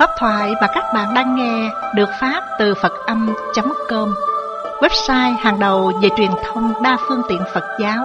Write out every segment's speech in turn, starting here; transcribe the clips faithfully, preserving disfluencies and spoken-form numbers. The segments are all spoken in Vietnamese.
Pháp thoại mà các bạn đang nghe được phát từ Phật Âm chấm com, website hàng đầu về truyền thông đa phương tiện Phật giáo.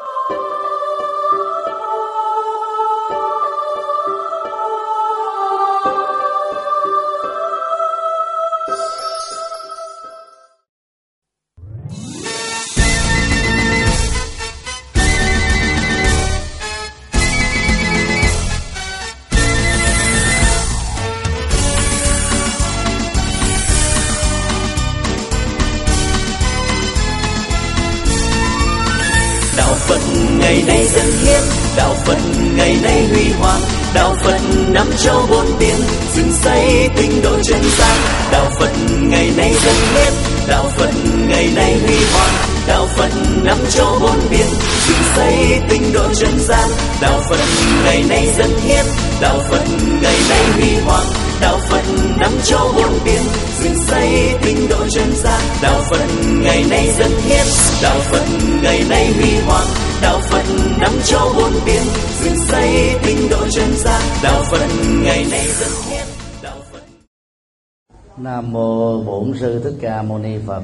Ngày nay dân hiến, đạo Phật ngày nay huy hoàng, đạo Phật năm châu bốn biển, dựng xây tinh độ chân gian. Đạo Phật ngày nay dân hiến, đạo Phật ngày nay huy hoàng, đạo Phật năm châu bốn biển, dựng xây tinh độ chân gian. Đạo Phật ngày nay dân hiến, đạo Phật ngày nay huy hoàng, đạo Phật năm châu bốn biển, dựng xây tinh độ chân gian. Đạo Phật ngày nay dân hiến, đạo Phật ngày nay huy hoàng, đạo Phật năm châu bốn biển, dựng xây tinh độ chân gian. Đạo Phật ngày nay dân hiến, đạo Phật. Nam mô Bổn Sư Thích Ca Mâu Ni Phật.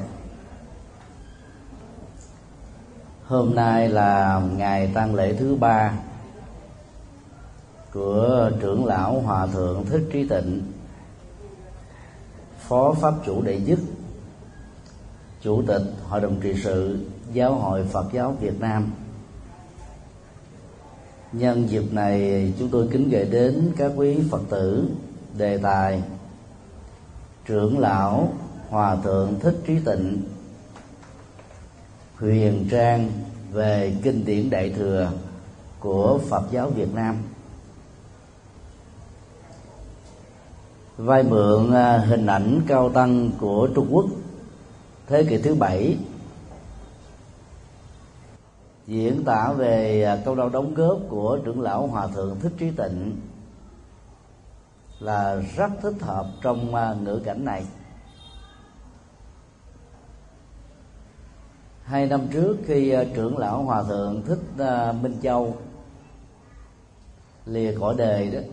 Hôm nay là ngày tang lễ thứ ba của trưởng lão Hòa thượng Thích Trí Tịnh, Phó Pháp chủ đệ nhất, Chủ tịch Hội đồng trị sự Giáo hội Phật giáo Việt Nam. Nhân dịp này, chúng tôi kính gửi đến các quý Phật tử đề tài trưởng lão Hòa thượng Thích Trí Tịnh huyền trang về kinh điển Đại thừa của Phật giáo Việt Nam. Vai mượn hình ảnh cao tăng của Trung Quốc thế kỷ thứ bảy, diễn tả về công lao đóng góp của trưởng lão Hòa thượng Thích Trí Tịnh là rất thích hợp trong ngữ cảnh này. Hai năm trước, khi trưởng lão Hòa thượng Thích Minh Châu lìa cõi đời đó,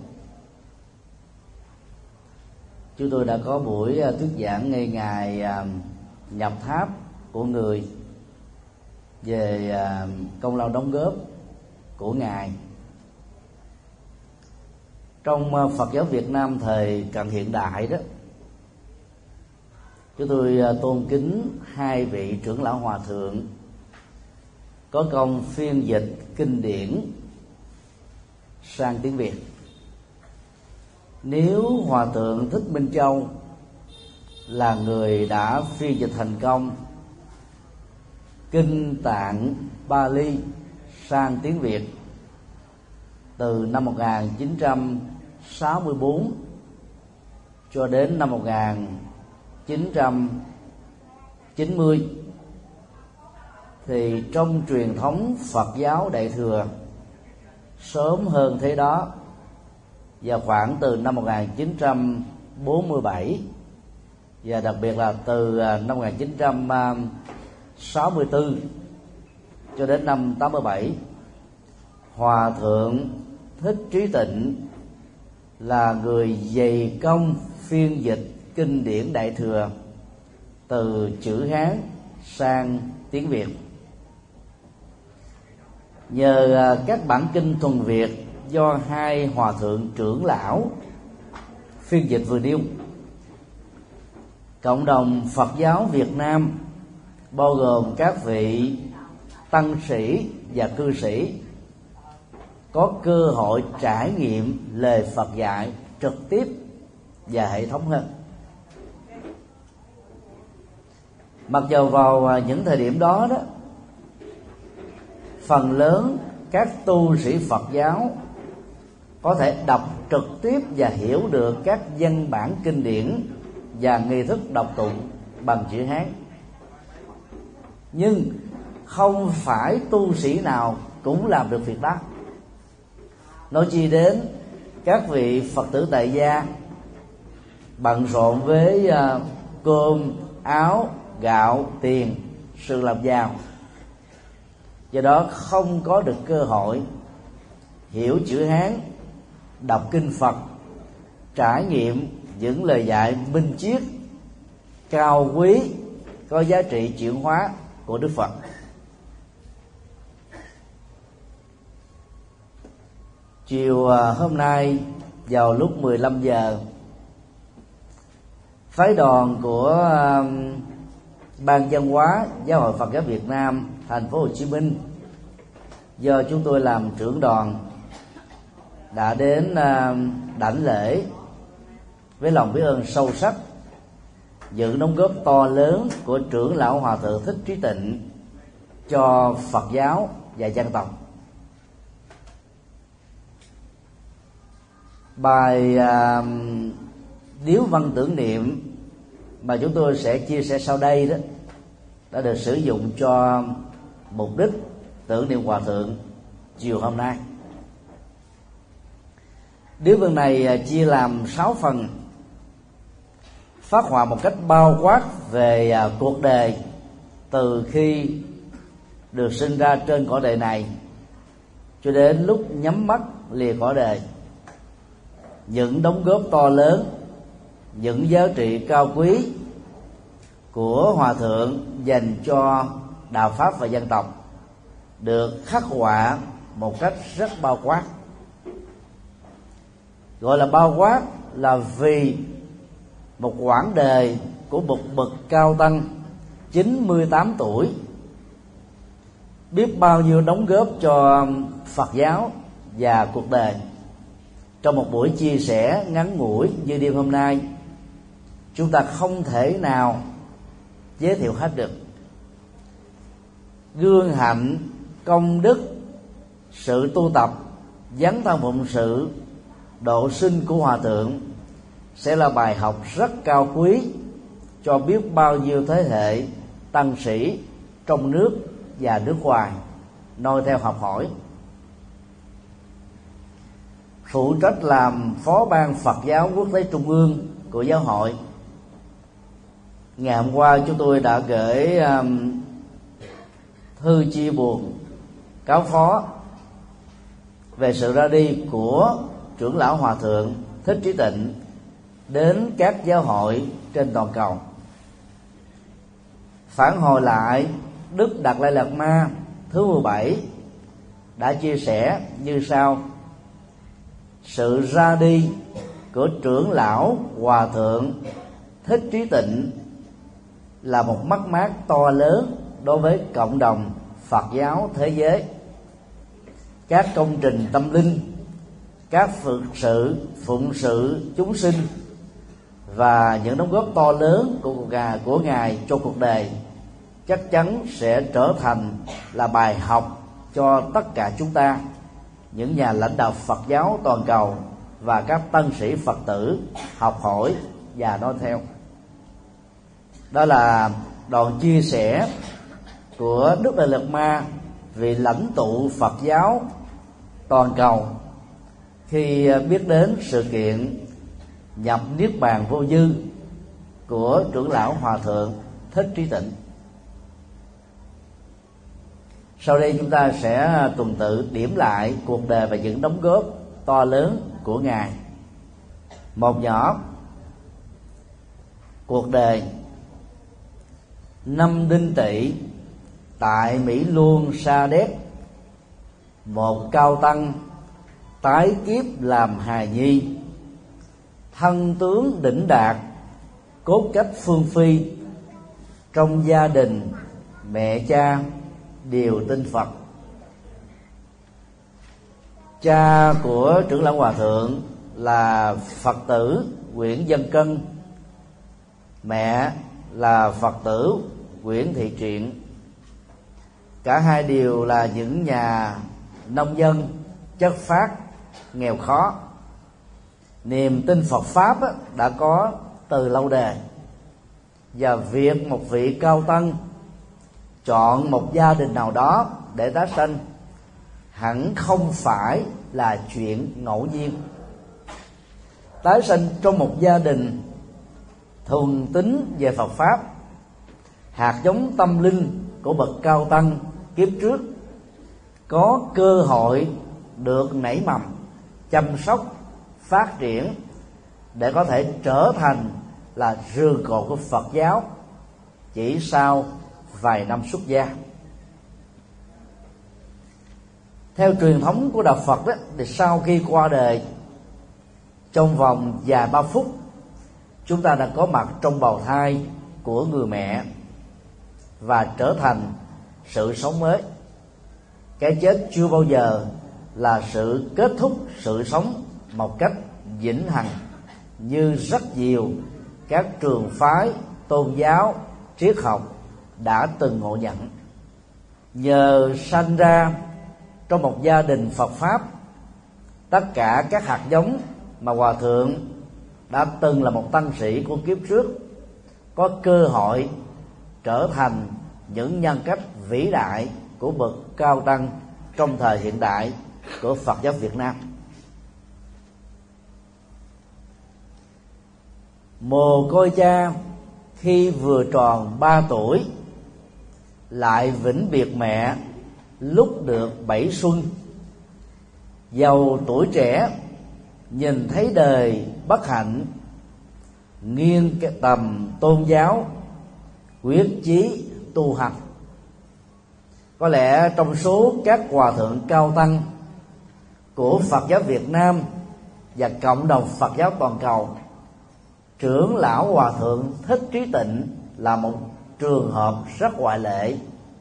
chúng tôi đã có buổi thuyết giảng ngay ngày nhập tháp của người về công lao đóng góp của ngài. Trong Phật giáo Việt Nam thời cận hiện đại đó, chúng tôi tôn kính hai vị trưởng lão hòa thượng có công phiên dịch kinh điển sang tiếng Việt. Nếu Hòa thượng Thích Minh Châu là người đã phiên dịch thành công kinh Tạng Bali sang tiếng Việt từ năm một nghìn chín trăm sáu mươi tư cho đến năm một nghìn chín trăm chín mươi, thì trong truyền thống Phật giáo Đại thừa sớm hơn thế đó, và khoảng từ năm một nghìn chín trăm bốn mươi bảy và đặc biệt là từ năm một nghìn chín trăm sáu mươi tư cho đến năm tám mươi bảy, Hòa thượng Thích Trí Tịnh là người dày công phiên dịch kinh điển Đại thừa từ chữ Hán sang tiếng Việt. Nhờ các bản kinh thuần Việt do hai hòa thượng trưởng lão phiên dịch vừa nêu, cộng đồng Phật giáo Việt Nam bao gồm các vị tăng sĩ và cư sĩ có cơ hội trải nghiệm lời Phật dạy trực tiếp và hệ thống hơn. Mặc dù vào những thời điểm đó đó, phần lớn các tu sĩ Phật giáo có thể đọc trực tiếp và hiểu được các văn bản kinh điển và nghi thức đọc tụng bằng chữ Hán, nhưng không phải tu sĩ nào cũng làm được việc đó. Nói chi đến các vị Phật tử tại gia bận rộn với uh, cơm, áo, gạo, tiền, sự làm giàu, do đó không có được cơ hội hiểu chữ Hán, đọc kinh Phật, trải nghiệm những lời dạy minh triết cao quý có giá trị chuyển hóa của Đức Phật. Chiều hôm nay vào lúc mười lăm giờ, phái đoàn của Ban Văn hóa Giáo hội Phật giáo Việt Nam thành phố Hồ Chí Minh do chúng tôi làm trưởng đoàn đã đến đảnh lễ với lòng biết ơn sâu sắc những đóng góp to lớn của trưởng lão Hòa thượng Thích Trí Tịnh cho Phật giáo và dân tộc. Bài uh, điếu văn tưởng niệm mà chúng tôi sẽ chia sẻ sau đây đó đã được sử dụng cho mục đích tưởng niệm Hòa thượng chiều hôm nay. Điếu văn này chia làm sáu phần, phát họa một cách bao quát về uh, cuộc đời từ khi được sinh ra trên cõi đời này cho đến lúc nhắm mắt lìa cõi đời, những đóng góp to lớn, những giá trị cao quý của Hòa thượng dành cho đạo pháp và dân tộc được khắc họa một cách rất bao quát. Gọi là bao quát là vì một quãng đời của một bậc cao tăng chín mươi tám tuổi biết bao nhiêu đóng góp cho Phật giáo và cuộc đời. Trong một buổi chia sẻ ngắn ngủi như đêm hôm nay, chúng ta không thể nào giới thiệu hết được gương hạnh, công đức, sự tu tập, dấn thân phụng sự, độ sinh của Hòa thượng sẽ là bài học rất cao quý cho biết bao nhiêu thế hệ tăng sĩ trong nước và nước ngoài noi theo học hỏi. Phụ trách làm phó ban Phật giáo quốc tế trung ương của giáo hội, ngày hôm qua chúng tôi đã gửi um, thư chia buồn cáo phó về sự ra đi của trưởng lão Hòa thượng Thích Trí Tịnh đến các giáo hội trên toàn cầu. Phản hồi lại, Đức Đạt Lai Lạt Ma thứ mười bảy đã chia sẻ như sau: sự ra đi của trưởng lão Hòa thượng Thích Trí Tịnh là một mất mát to lớn đối với cộng đồng Phật giáo thế giới. Các công trình tâm linh, các phật sự phụng sự chúng sinh và những đóng góp to lớn của ngài, của ngài cho cuộc đời chắc chắn sẽ trở thành là bài học cho tất cả chúng ta, những nhà lãnh đạo Phật giáo toàn cầu và các tân sĩ Phật tử học hỏi và nói theo. Đó là đoạn chia sẻ của Đức Đại Lạt Ma, vị lãnh tụ Phật giáo toàn cầu, khi biết đến sự kiện nhập niết bàn vô dư của trưởng lão Hòa thượng Thích Trí Tịnh. Sau đây chúng ta sẽ tuần tự điểm lại cuộc đời và những đóng góp to lớn của ngài. Một nhỏ, cuộc đời. Năm Đinh Tỵ, tại Mỹ Luông Sa Đéc, một cao tăng tái kiếp làm hài nhi, thân tướng đỉnh đạt, cốt cách phương phi. Trong gia đình mẹ cha đều tin Phật. Cha của trưởng lão Hòa thượng là Phật tử Nguyễn Văn Cân, mẹ là Phật tử Nguyễn Thị Triện. Cả hai đều là những nhà nông dân chất phác, nghèo khó. Niềm tin Phật Pháp đã có từ lâu đời, và việc một vị cao tăng chọn một gia đình nào đó để tái sanh hẳn không phải là chuyện ngẫu nhiên. Tái sanh trong một gia đình thuần tín về Phật Pháp, hạt giống tâm linh của bậc cao tăng kiếp trước có cơ hội được nảy mầm, chăm sóc, phát triển để có thể trở thành là rường cột của Phật giáo chỉ sau vài năm xuất gia. Theo truyền thống của đạo Phật đó, thì sau khi qua đời, trong vòng vài ba phút chúng ta đã có mặt trong bào thai của người mẹ và trở thành sự sống mới. Cái chết chưa bao giờ là sự kết thúc sự sống một cách vĩnh hằng như rất nhiều các trường phái tôn giáo triết học đã từng ngộ nhận. Nhờ sanh ra trong một gia đình Phật pháp, tất cả các hạt giống mà Hòa Thượng đã từng là một tăng sĩ của kiếp trước có cơ hội trở thành những nhân cách vĩ đại của bậc cao tăng trong thời hiện đại của Phật giáo Việt Nam. Mồ côi cha khi vừa tròn ba tuổi lại vĩnh biệt mẹ lúc được bảy xuân. Giàu tuổi trẻ nhìn thấy đời bất hạnh, nghiêng cái tầm tôn giáo, quyết chí tu hành. Có lẽ trong số các hòa thượng cao tăng của Phật giáo Việt Nam và cộng đồng Phật giáo toàn cầu, trưởng lão Hòa Thượng Thích Trí Tịnh là một trường hợp rất ngoại lệ.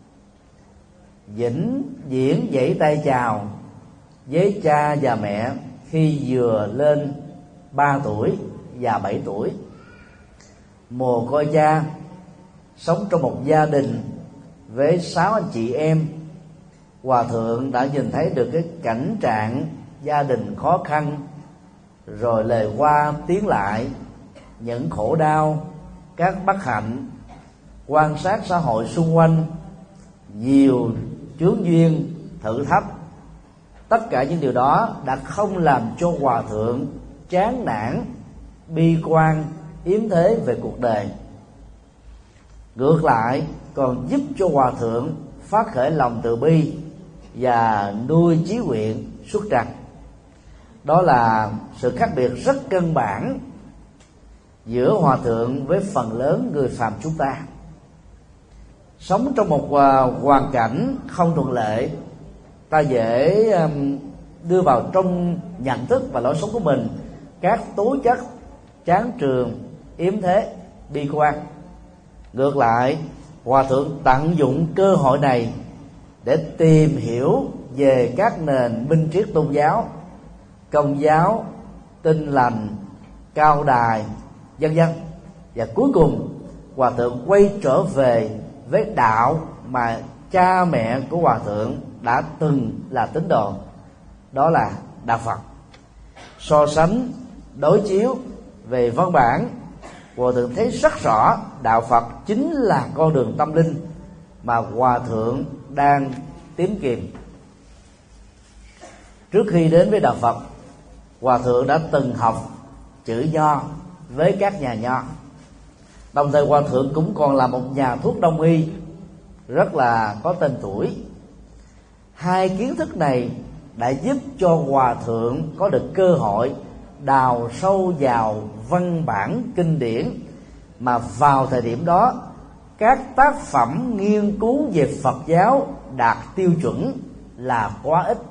Vĩnh viễn vẫy tay chào với cha và mẹ khi vừa lên ba tuổi và bảy tuổi. Mồ côi cha sống trong một gia đình với sáu anh chị em, Hòa Thượng đã nhìn thấy được cái cảnh trạng gia đình khó khăn, rồi lời qua tiếng lại, những khổ đau, các bất hạnh, quan sát xã hội xung quanh, nhiều chướng duyên, thử thách. Tất cả những điều đó đã không làm cho Hòa Thượng chán nản, bi quan, yếm thế về cuộc đời. Ngược lại còn giúp cho Hòa Thượng phát khởi lòng từ bi và nuôi chí nguyện xuất trần. Đó là sự khác biệt rất căn bản giữa Hòa Thượng với phần lớn người phàm chúng ta. Sống trong một hoàn cảnh không thuận lợi, ta dễ đưa vào trong nhận thức và lối sống của mình các tố chất chán trường, yếm thế, bi quan. Ngược lại, Hòa Thượng tận dụng cơ hội này để tìm hiểu về các nền minh triết tôn giáo, Công giáo, Tin lành, Cao đài, vân vân. Và cuối cùng Hòa Thượng quay trở về với đạo mà cha mẹ của Hòa Thượng đã từng là tín đồ, đó là đạo Phật. So sánh đối chiếu về văn bản, Hòa Thượng thấy rất rõ đạo Phật chính là con đường tâm linh mà Hòa Thượng đang tìm kiếm. Trước khi đến với đạo Phật, Hòa Thượng đã từng học chữ Nho với các nhà Nho. Đồng thời Hòa Thượng cũng còn là một nhà thuốc đông y rất là có tên tuổi. Hai kiến thức này đã giúp cho Hòa Thượng có được cơ hội đào sâu vào văn bản kinh điển mà vào thời điểm đó các tác phẩm nghiên cứu về Phật giáo đạt tiêu chuẩn là quá ít.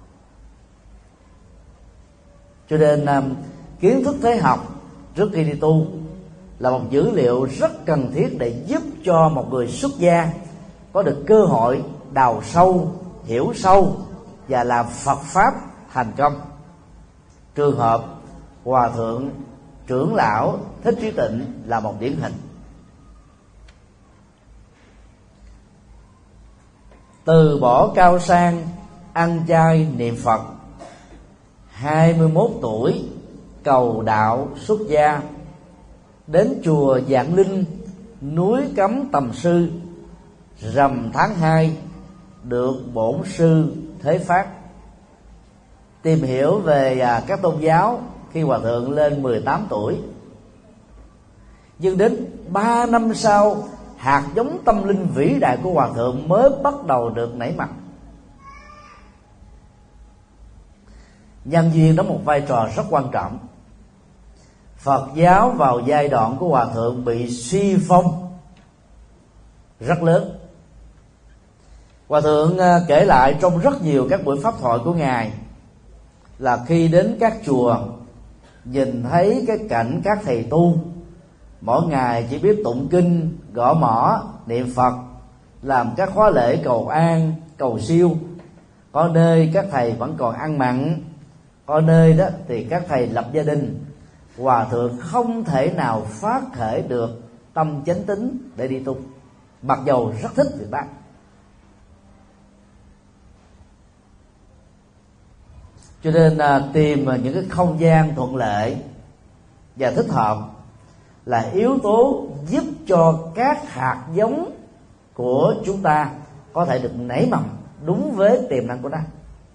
Cho nên kiến thức thế học trước khi đi tu là một dữ liệu rất cần thiết để giúp cho một người xuất gia có được cơ hội đào sâu, hiểu sâu và làm Phật pháp thành công. Trường hợp Hòa Thượng trưởng lão Thích Trí Tịnh là một điển hình. Từ bỏ cao sang, ăn chay niệm Phật, hai mươi mốt tuổi cầu đạo xuất gia, đến chùa Vạn Linh, núi Cấm Tầm Sư, rằm tháng hai được bổn sư Thế Phát. Tìm hiểu về các tôn giáo khi Hòa Thượng lên mười tám tuổi. Nhưng đến ba năm sau, hạt giống tâm linh vĩ đại của Hòa Thượng mới bắt đầu được nảy mầm. Nhân duyên đóng một vai trò rất quan trọng. Phật giáo vào giai đoạn của Hòa Thượng bị suy phong rất lớn. Hòa Thượng kể lại trong rất nhiều các buổi pháp thoại của Ngài là khi đến các chùa, nhìn thấy cái cảnh các thầy tu mỗi ngày chỉ biết tụng kinh, gõ mõ, niệm Phật, làm các khóa lễ cầu an, cầu siêu. Có nơi các thầy vẫn còn ăn mặn, có nơi đó thì các thầy lập gia đình. Hòa Thượng không thể nào phát khởi được tâm chánh tín để đi tu, mặc dầu rất thích việc đó. Cho nên tìm những cái không gian thuận lợi và thích hợp là yếu tố giúp cho các hạt giống của chúng ta có thể được nảy mầm đúng với tiềm năng của nó.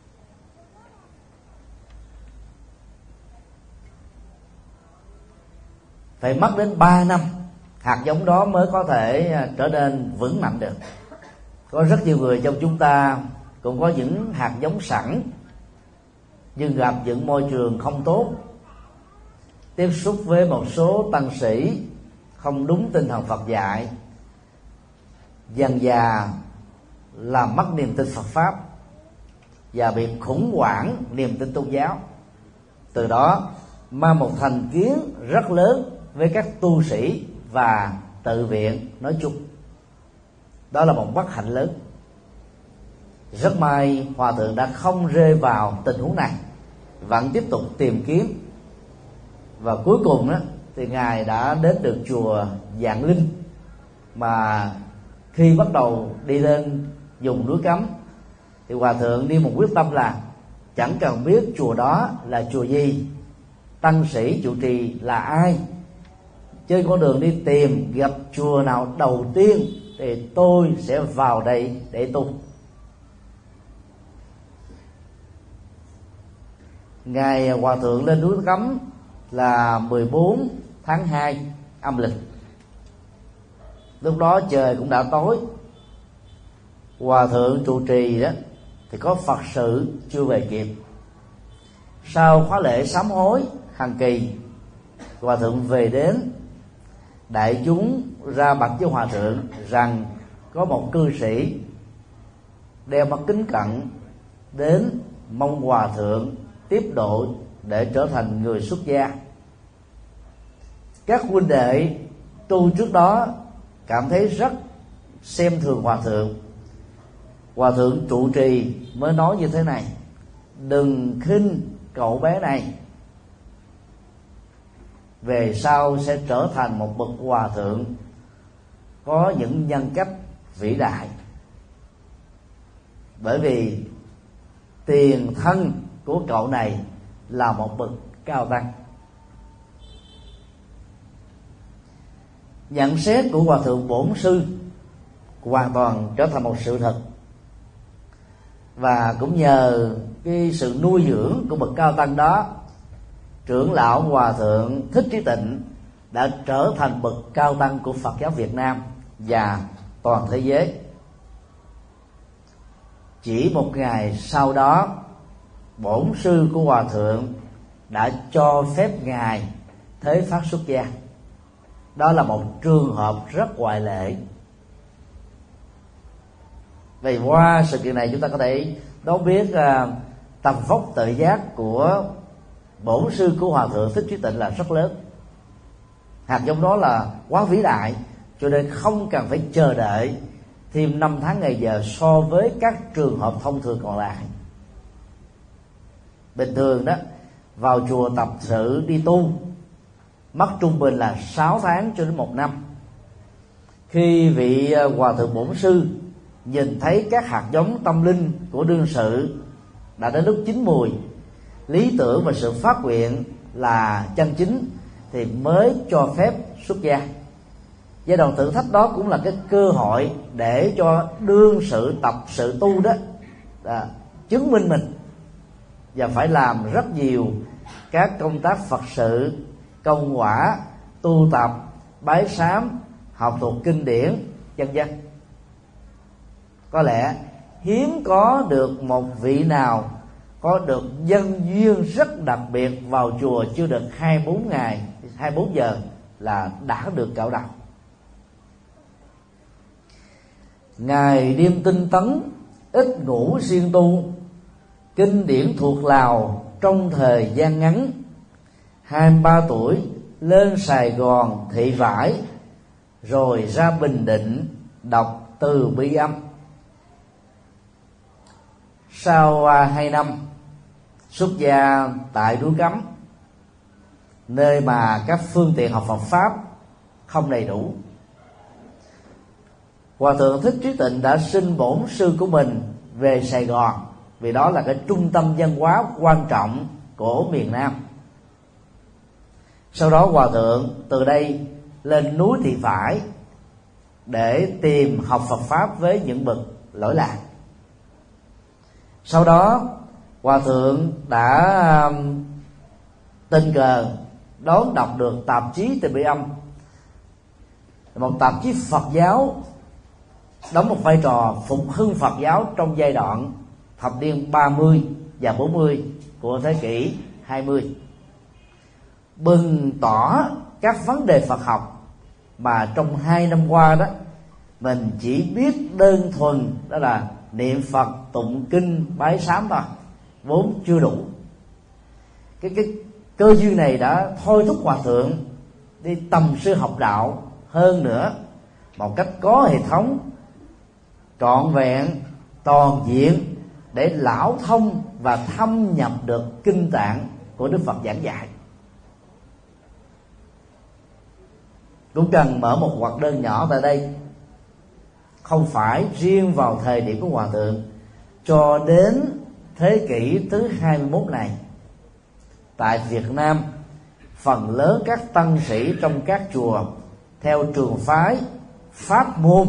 Phải mất đến ba năm hạt giống đó mới có thể trở nên vững mạnh được. Có rất nhiều người trong chúng ta cũng có những hạt giống sẵn, nhưng gặp những môi trường không tốt, tiếp xúc với một số tăng sĩ không đúng tinh thần Phật dạy, dần dà làm mất niềm tin Phật pháp và bị khủng hoảng niềm tin tôn giáo. Từ đó mang một thành kiến rất lớn với các tu sĩ và tự viện nói chung. Đó là một bất hạnh lớn. Rất may Hòa Thượng đã không rơi vào tình huống này, vẫn tiếp tục tìm kiếm, và cuối cùng đó thì Ngài đã đến được chùa Vạn Linh, mà khi bắt đầu đi lên vùng núi Cấm thì Hòa Thượng đi một quyết tâm là chẳng cần biết chùa đó là chùa gì, tăng sĩ trụ trì là ai, trên con đường đi tìm gặp chùa nào đầu tiên thì tôi sẽ vào đây để tu. Ngày Hòa Thượng lên núi Cấm là mười bốn tháng hai âm lịch. Lúc đó trời cũng đã tối. Hòa Thượng trụ trì đó thì có Phật sự chưa về kịp. Sau khóa lễ sám hối hàng kỳ, Hòa Thượng về đến. Đại chúng ra bạch với Hòa Thượng rằng có một cư sĩ đeo mắt kính cận đến mong Hòa Thượng tiếp độ để trở thành người xuất gia. Các huynh đệ tu trước đó cảm thấy rất xem thường Hòa Thượng. Hòa Thượng trụ trì mới nói như thế này: đừng khinh cậu bé này, về sau sẽ trở thành một bậc hòa thượng có những nhân cách vĩ đại. Bởi vì tiền thân của cậu này là một bậc cao tăng. Nhận xét của Hòa Thượng Bổn Sư hoàn toàn trở thành một sự thật, và cũng nhờ cái sự nuôi dưỡng của bậc cao tăng đó, trưởng lão Hòa Thượng Thích Trí Tịnh đã trở thành bậc cao tăng của Phật giáo Việt Nam và toàn thế giới. Chỉ một ngày sau đó, bổn sư của Hòa Thượng đã cho phép Ngài thế phát xuất gia. Đó là một trường hợp rất ngoại lệ. Vì qua sự kiện này chúng ta có thể đón biết uh, tầm vóc tự giác của bổn sư của Hòa Thượng Thích Trí Tịnh là rất lớn. Hạt giống đó là quá vĩ đại, cho nên không cần phải chờ đợi thêm năm tháng ngày giờ so với các trường hợp thông thường còn lại. Bình thường đó, vào chùa tập sự đi tu mất trung bình là sáu tháng cho đến một năm. Khi vị Hòa Thượng Bổn Sư nhìn thấy các hạt giống tâm linh của đương sự đã đến lúc chín mùi, lý tưởng và sự phát nguyện là chân chính, thì mới cho phép xuất gia. Giai đoạn thử thách đó cũng là cái cơ hội để cho đương sự tập sự tu đó à, chứng minh mình, và phải làm rất nhiều các công tác Phật sự, công quả, tu tập, bái sám, học thuộc kinh điển, vân vân. Có lẽ hiếm có được một vị nào có được nhân duyên rất đặc biệt vào chùa chưa được hai bốn ngày, hai mươi bốn giờ là đã được cạo đầu. Ngày đêm tinh tấn, ít ngủ siêng tu, kinh điển thuộc Lào trong thời gian ngắn. Hai mươi ba tuổi lên Sài Gòn thị vải, rồi ra Bình Định đọc Từ Bi Âm. Sau hai năm xuất gia tại núi Cấm, nơi mà các phương tiện học Phật pháp không đầy đủ, Hòa thượng Thích Trí Tịnh đã xin bổn sư của mình về Sài Gòn, vì đó là cái trung tâm văn hóa quan trọng của miền Nam. Sau đó Hòa thượng từ đây lên núi Thị Vải để tìm học Phật pháp với những bậc lỗi lạc. Sau đó Hòa thượng đã tình cờ đón đọc được tạp chí Từ Bi Âm, một tạp chí Phật giáo đóng một vai trò phục hưng Phật giáo trong giai đoạn thập niên ba mươi và bốn mươi của thế kỷ hai mươi, bừng tỏ các vấn đề Phật học mà trong hai năm qua đó mình chỉ biết đơn thuần đó là niệm Phật, tụng kinh, bái sám thôi, vốn chưa đủ. Cái cái cơ duyên này đã thôi thúc Hòa thượng đi tầm sư học đạo hơn nữa, một cách có hệ thống, trọn vẹn, toàn diện, để lão thông và thâm nhập được kinh tạng của Đức Phật giảng dạy. Cũng cần mở một hoạt đơn nhỏ tại đây, không phải riêng vào thời điểm của Hòa thượng, cho đến thế kỷ thứ hai mươi mốt này. Tại Việt Nam, phần lớn các tăng sĩ trong các chùa theo trường phái pháp môn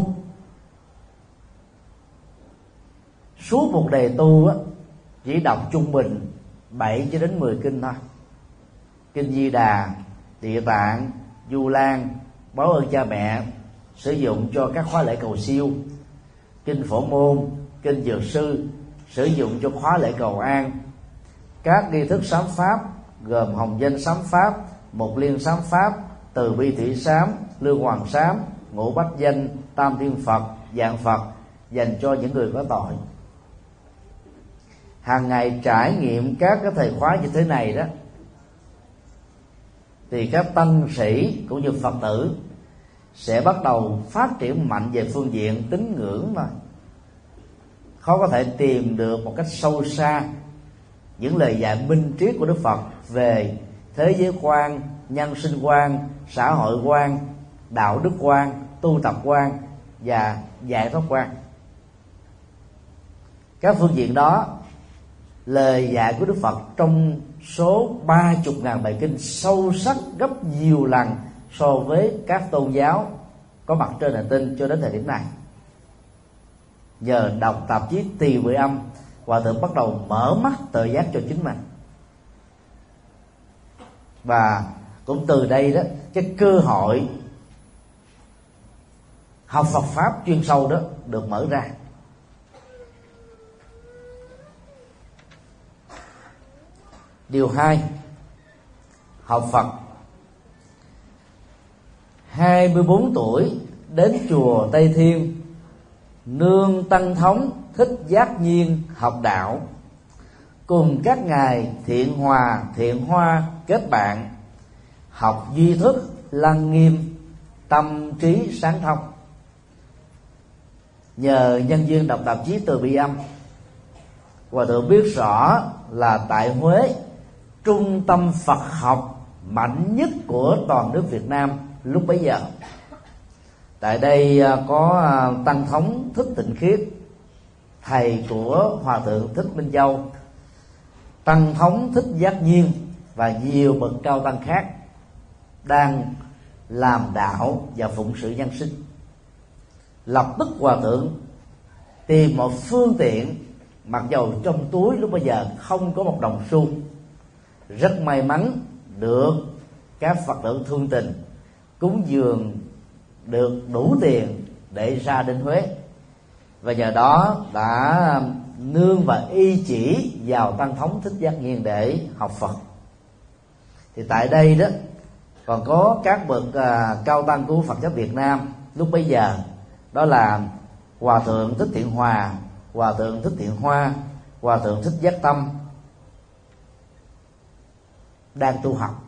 suốt một đề tu á, chỉ đọc trung bình bảy cho đến mười kinh thôi. Kinh Di Đà, Địa Tạng, Du Lan, Báo Ơn Cha Mẹ sử dụng cho các khóa lễ cầu siêu. Kinh Phổ Môn, Kinh Dược Sư sử dụng cho khóa lễ cầu an. Các nghi thức sám pháp gồm Hồng Danh sám pháp, Mục Liên sám pháp, Từ Bi Thủy sám, Lương Hoàng sám, Ngũ Bách Danh, Tam Thiên Phật, Dạng Phật dành cho những người có tội. Hàng ngày trải nghiệm các cái thời khóa như thế này đó, thì các tăng sĩ cũng như Phật tử sẽ bắt đầu phát triển mạnh về phương diện tín ngưỡng mà khó có thể tìm được một cách sâu xa những lời dạy minh triết của Đức Phật về thế giới quan, nhân sinh quan, xã hội quan, đạo đức quan, tu tập quan và giải thoát quan. Các phương diện đó, lời dạy của Đức Phật trong số ba chục ngàn bài kinh sâu sắc gấp nhiều lần so với các tôn giáo có mặt trên hành tinh cho đến thời điểm này. Nhờ đọc tạp chí Từ Bi Âm, Hòa thượng bắt đầu mở mắt tự giác cho chính mình, và cũng từ đây đó cái cơ hội học Phật pháp chuyên sâu đó được mở ra. Điều hai, học Phật. hai mươi bốn tuổi đến chùa Tây Thiên, nương tăng thống Thích Giác Nhiên học đạo, cùng các ngài Thiện Hòa, Thiện Hoa kết bạn, học duy thức, lăng nghiêm, tâm trí sáng thông. Nhờ nhân duyên đọc tạp chí Từ Bi Âm, Hòa thượng biết rõ là tại Huế, trung tâm Phật học mạnh nhất của toàn nước Việt Nam lúc bấy giờ. Tại đây có tăng thống Thích Tịnh Khiết, thầy của Hòa thượng Thích Minh Châu, tăng thống Thích Giác Nhiên và nhiều bậc cao tăng khác đang làm đạo và phụng sự nhân sinh. Lập tức Hòa thượng tìm một phương tiện, mặc dầu trong túi lúc bây giờ không có một đồng xu, rất may mắn được các Phật tử thương tình cúng dường được đủ tiền để ra đến Huế, và nhờ đó đã nương và y chỉ vào tăng thống Thích Giác Nhiên để học Phật. Thì tại đây đó, Còn có các bậc uh, cao tăng của Phật giáo Việt Nam lúc bấy giờ, đó là Hòa thượng Thích Thiện Hòa, Hòa thượng Thích Thiện Hoa, Hòa thượng Thích Giác Tâm, đang tu học.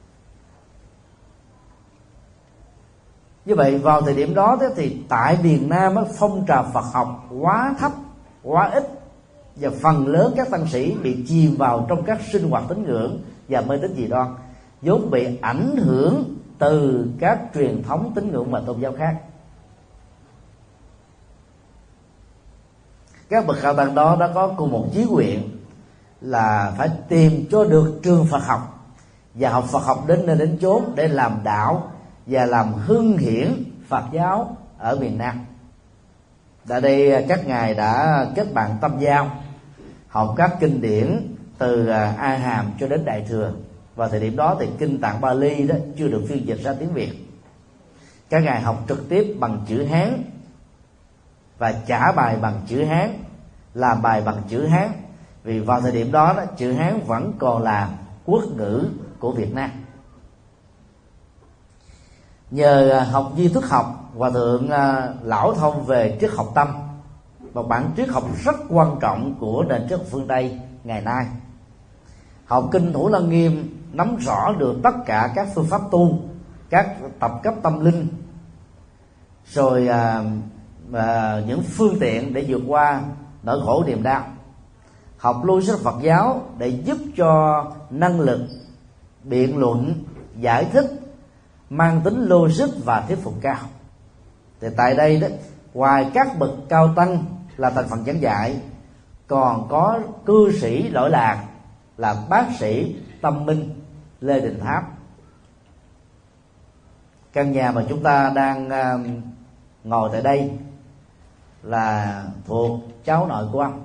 Như vậy vào thời điểm đó thì tại miền Nam phong trào Phật học quá thấp, quá ít, và phần lớn các tăng sĩ bị chìm vào trong các sinh hoạt tín ngưỡng và mê tín dị đoan, vốn bị ảnh hưởng từ các truyền thống tín ngưỡng và tôn giáo khác. Các bậc cao tăng đó đã có cùng một chí nguyện là phải tìm cho được trường Phật học và học Phật học đến nơi đến chốn để làm đạo và làm hưng hiển Phật giáo ở miền Nam. Tại đây các ngài đã kết bạn tâm giao, học các kinh điển từ A Hàm cho đến Đại Thừa. Vào thời điểm đó thì kinh Tạng Bali đó chưa được phiên dịch ra tiếng Việt. Các ngài học trực tiếp bằng chữ Hán và trả bài bằng chữ Hán, làm bài bằng chữ Hán, vì vào thời điểm đó, đó chữ Hán vẫn còn là quốc ngữ của Việt Nam. Nhờ học duy thức học, Hòa thượng lão thông về triết học tâm, một bản triết học rất quan trọng của nền triết học phương Tây ngày nay. Học kinh Thủ Lăng Nghiêm, nắm rõ được tất cả các phương pháp tu, các tập cấp tâm linh, rồi à, à, những phương tiện để vượt qua nỗi khổ niềm đau. Học logic Phật giáo để giúp cho năng lực biện luận, giải thích mang tính logic và thuyết phục cao. Thì tại đây đó, ngoài các bậc cao tăng là thành phần giảng dạy, còn có cư sĩ lỗi lạc là bác sĩ tâm minh Lê Đình Tháp. Căn nhà mà chúng ta đang uh, ngồi tại đây là thuộc cháu nội của ông.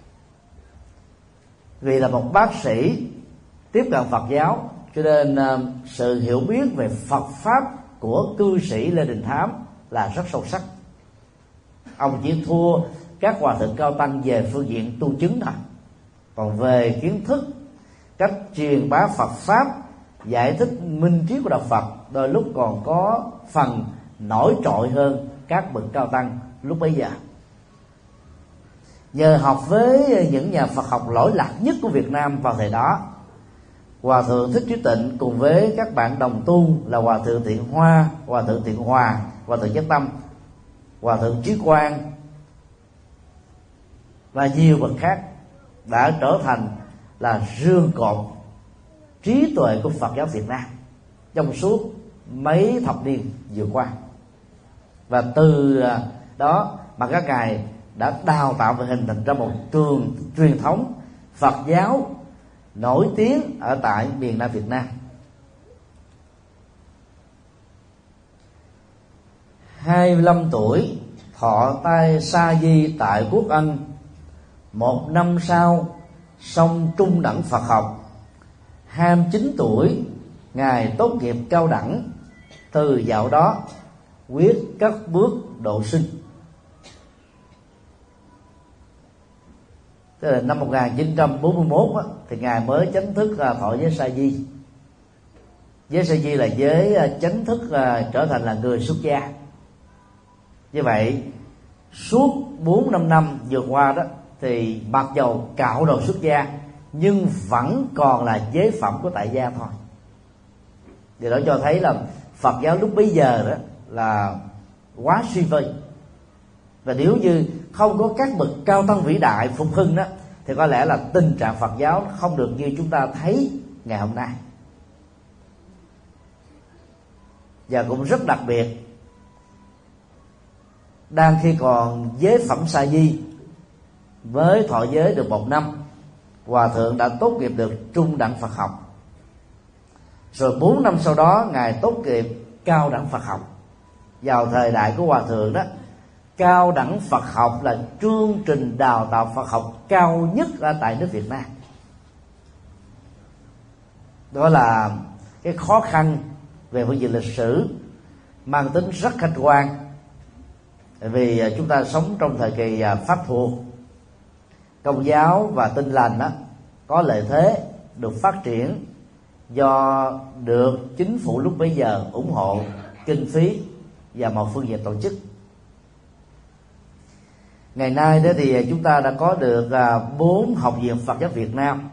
Vì là một bác sĩ tiếp cận Phật giáo, cho nên uh, sự hiểu biết về Phật pháp của cư sĩ Lê Đình Tháp là rất sâu sắc. Ông chỉ thua các hòa thượng cao tăng về phương diện tu chứng thôi, còn về kiến thức, cách truyền bá Phật pháp, giải thích minh triết của đạo Phật đôi lúc còn có phần nổi trội hơn các bậc cao tăng lúc bấy giờ. Nhờ học với những nhà Phật học lỗi lạc nhất của Việt Nam vào thời đó, Hòa thượng Thích Trí Tịnh cùng với các bạn đồng tu là Hòa thượng Thiện Hoa, Hòa thượng Thiện Hòa, Hòa thượng Giác Tâm, Hòa thượng Trí Quang và nhiều bậc khác đã trở thành là rương cột trí tuệ của Phật giáo Việt Nam trong suốt mấy thập niên vừa qua. Và từ đó mà các ngài đã đào tạo và hình thành ra một trường truyền thống Phật giáo nổi tiếng ở tại miền Nam Việt Nam. hai mươi lăm tuổi thọ tay sa di tại quốc Anh. Một năm sau xong trung đẳng Phật học. Hai mươi chín tuổi ngài tốt nghiệp cao đẳng. Từ dạo đó quyết cất bước độ sinh. Tức là năm một nghìn chín trăm bốn mươi mốt á, thì ngài mới chính thức thọ giới sa di. Giới sa di là giới chính thức trở thành là người xuất gia. Như vậy suốt bốn năm năm vừa qua đó, thì mặc dầu cạo đầu xuất gia nhưng vẫn còn là giới phẩm của tại gia thôi. Điều đó cho thấy là Phật giáo lúc bấy giờ đó là quá suy vơi. Và nếu như không có các bậc cao tăng vĩ đại phục hưng đó, thì có lẽ là tình trạng Phật giáo không được như chúng ta thấy ngày hôm nay. Và cũng rất đặc biệt, đang khi còn giới phẩm sa di với thọ giới được một năm, Hòa thượng đã tốt nghiệp được trung đẳng Phật học. Rồi bốn năm sau đó ngài tốt nghiệp cao đẳng Phật học. Vào thời đại của Hòa thượng đó, cao đẳng Phật học là chương trình đào tạo Phật học cao nhất ở tại nước Việt Nam. Đó là cái khó khăn về phương diện lịch sử mang tính rất khách quan, vì chúng ta sống trong thời kỳ Pháp thuộc. Công giáo và Tin lành đó có lợi thế được phát triển do được chính phủ lúc bấy giờ ủng hộ kinh phí và một phương diện tổ chức. Ngày nay đó thì chúng ta đã có được bốn học viện Phật giáo Việt Nam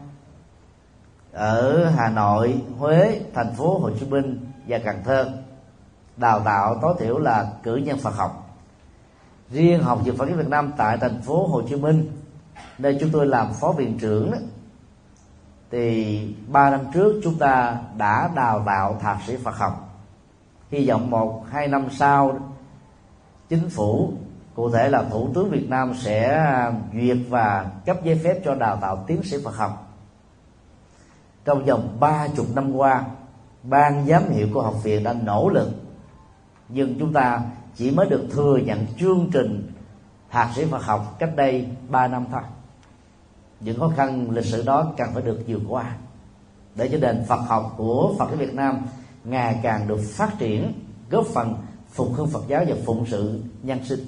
ở Hà Nội, Huế, thành phố Hồ Chí Minh và Cần Thơ, đào tạo tối thiểu là cử nhân Phật học. Riêng học viện Phật giáo Việt Nam tại thành phố Hồ Chí Minh, nơi chúng tôi làm phó viện trưởng đó, thì ba năm trước chúng ta đã đào tạo thạc sĩ Phật học. Hy vọng một hai năm sau, chính phủ, cụ thể là Thủ tướng Việt Nam sẽ duyệt và cấp giấy phép cho đào tạo tiến sĩ Phật học. Trong vòng ba chục năm qua, ban giám hiệu của học viện đã nỗ lực, nhưng chúng ta chỉ mới được thừa nhận chương trình thạc sĩ Phật học cách đây ba năm thôi. Những khó khăn lịch sử đó cần phải được vượt qua để cho nền Phật học của Phật giáo Việt Nam ngày càng được phát triển, góp phần phục hưng Phật giáo và phụng sự nhân sinh.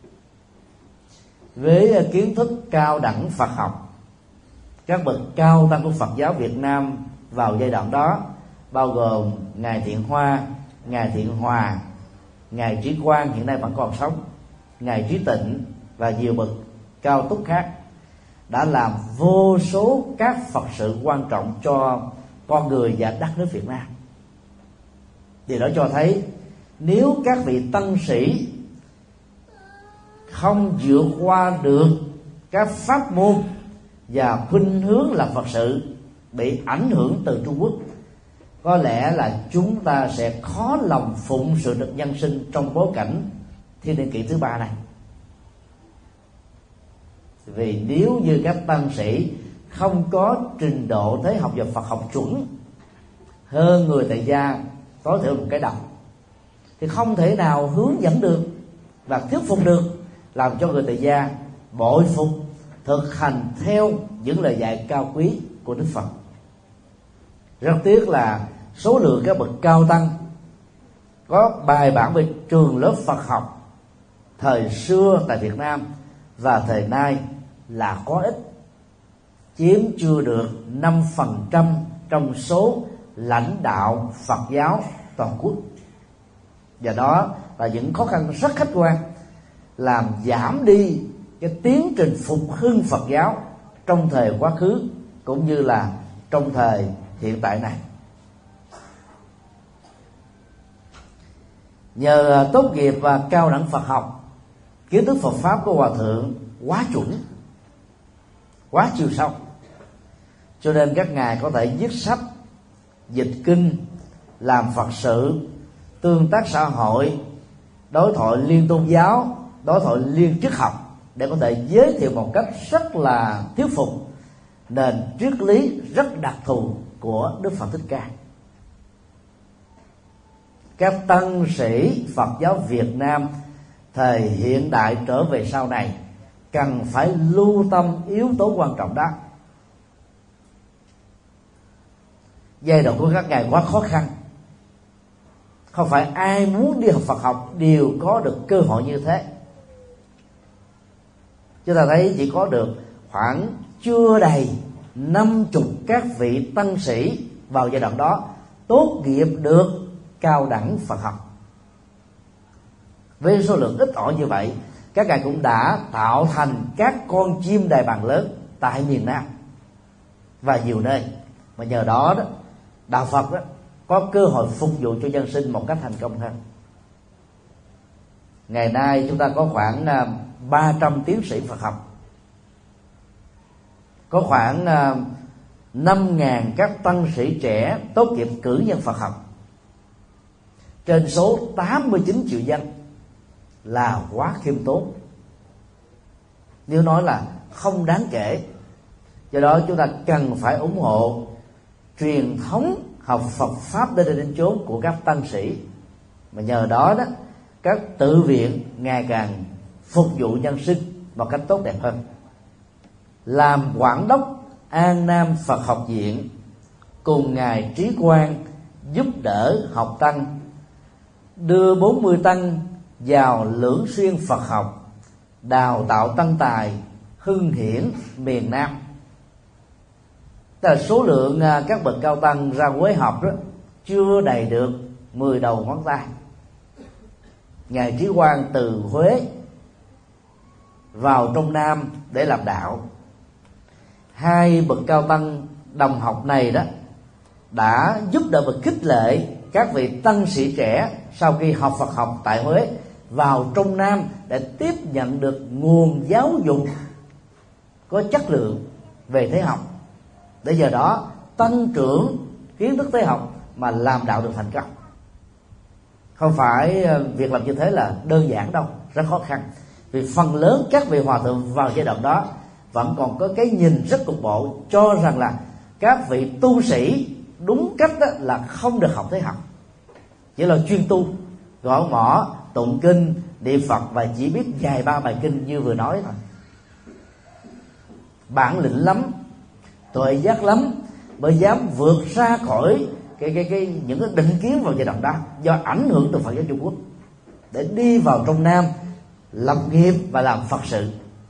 Với kiến thức cao đẳng Phật học, các bậc cao tăng của Phật giáo Việt Nam vào giai đoạn đó bao gồm ngài Thiện Hoa, ngài Thiện Hòa, ngài Trí Quang hiện nay vẫn còn sống, ngài Trí Tịnh và nhiều bậc cao túc khác, đã làm vô số các Phật sự quan trọng cho con người và đất nước Việt Nam. Điều đó cho thấy nếu các vị tăng sĩ không vượt qua được các pháp môn và khuynh hướng làm Phật sự bị ảnh hưởng từ Trung Quốc, có lẽ là chúng ta sẽ khó lòng phụng sự được nhân sinh trong bối cảnh thiên niên kỷ thứ ba này. Vì nếu như các tăng sĩ không có trình độ thế học và Phật học chuẩn hơn người tại gia tối thiểu một cái đầu, thì không thể nào hướng dẫn được và thuyết phục được, làm cho người tại gia bội phục thực hành theo những lời dạy cao quý của Đức Phật. Rất tiếc là số lượng các bậc cao tăng có bài bản về trường lớp Phật học thời xưa tại Việt Nam và thời nay là có ít, chiếm chưa được năm phần trăm trong số lãnh đạo Phật giáo toàn quốc. Và đó là những khó khăn rất khách quan làm giảm đi cái tiến trình phục hưng Phật giáo trong thời quá khứ cũng như là trong thời hiện tại này. Nhờ tốt nghiệp và cao đẳng Phật học, kiến thức Phật pháp của hòa thượng quá chuẩn, quá chiều sâu, cho nên các ngài có thể viết sách, dịch kinh, làm Phật sự, tương tác xã hội, đối thoại liên tôn giáo, đối thoại liên triết học, để có thể giới thiệu một cách rất là thuyết phục nền triết lý rất đặc thù của Đức Phật Thích Ca. Các tăng sĩ Phật giáo Việt Nam thời hiện đại trở về sau này cần phải lưu tâm yếu tố quan trọng đó. Giai đoạn của các ngài quá khó khăn, không phải ai muốn đi học Phật học đều có được cơ hội như thế. Chúng ta thấy chỉ có được khoảng chưa đầy năm chục các vị tăng sĩ vào giai đoạn đó tốt nghiệp được cao đẳng Phật học. Với số lượng ít ỏi như vậy, các ngài cũng đã tạo thành các con chim đại bàng lớn tại miền Nam và nhiều nơi, mà nhờ đó, đó đạo Phật đó có cơ hội phục vụ cho dân sinh một cách thành công hơn. Ngày nay chúng ta có khoảng ba trăm tiến sĩ Phật học, có khoảng năm nghìn các tăng sĩ trẻ tốt nghiệp cử nhân Phật học, trên số tám mươi chín triệu dân, là quá khiêm tốn, nếu nói là không đáng kể. Do đó chúng ta cần phải ủng hộ truyền thống học Phật pháp đến đây đến chốn của các tăng sĩ, mà nhờ đó đó các tự viện ngày càng phục vụ nhân sinh một cách tốt đẹp hơn. Làm quản đốc An Nam Phật học viện cùng ngài Trí Quang giúp đỡ học tăng, đưa bốn mươi tăng vào Lưỡng Xuyên Phật học, đào tạo tăng tài hưng hiển miền Nam. Tức là số lượng các bậc cao tăng ra Quế học đó chưa đầy được mười đầu ngón tay. Ngài Trí Quang từ Huế vào trong Nam để làm đạo. Hai bậc cao tăng đồng học này đó đã giúp đỡ và khích lệ các vị tăng sĩ trẻ sau khi học Phật học tại Huế vào trong Nam để tiếp nhận được nguồn giáo dục có chất lượng về thế học, để giờ đó tăng trưởng kiến thức thế học mà làm đạo được thành công. Không phải việc làm như thế là đơn giản đâu, rất khó khăn. Vì phần lớn các vị hòa thượng vào giai đoạn đó vẫn còn có cái nhìn rất cục bộ, cho rằng là các vị tu sĩ đúng cách đó là không được học thế học, chỉ là chuyên tu, gõ mõ, tụng kinh, niệm Phật và chỉ biết vài ba bài kinh như vừa nói thôi. Bản lĩnh lắm, tuệ giác lắm mới dám vượt ra khỏi cái cái cái những cái định kiến vào giai đoạn đó, do ảnh hưởng từ Phật giáo Trung Quốc, để đi vào trong Nam lập nghiệp và làm Phật sự.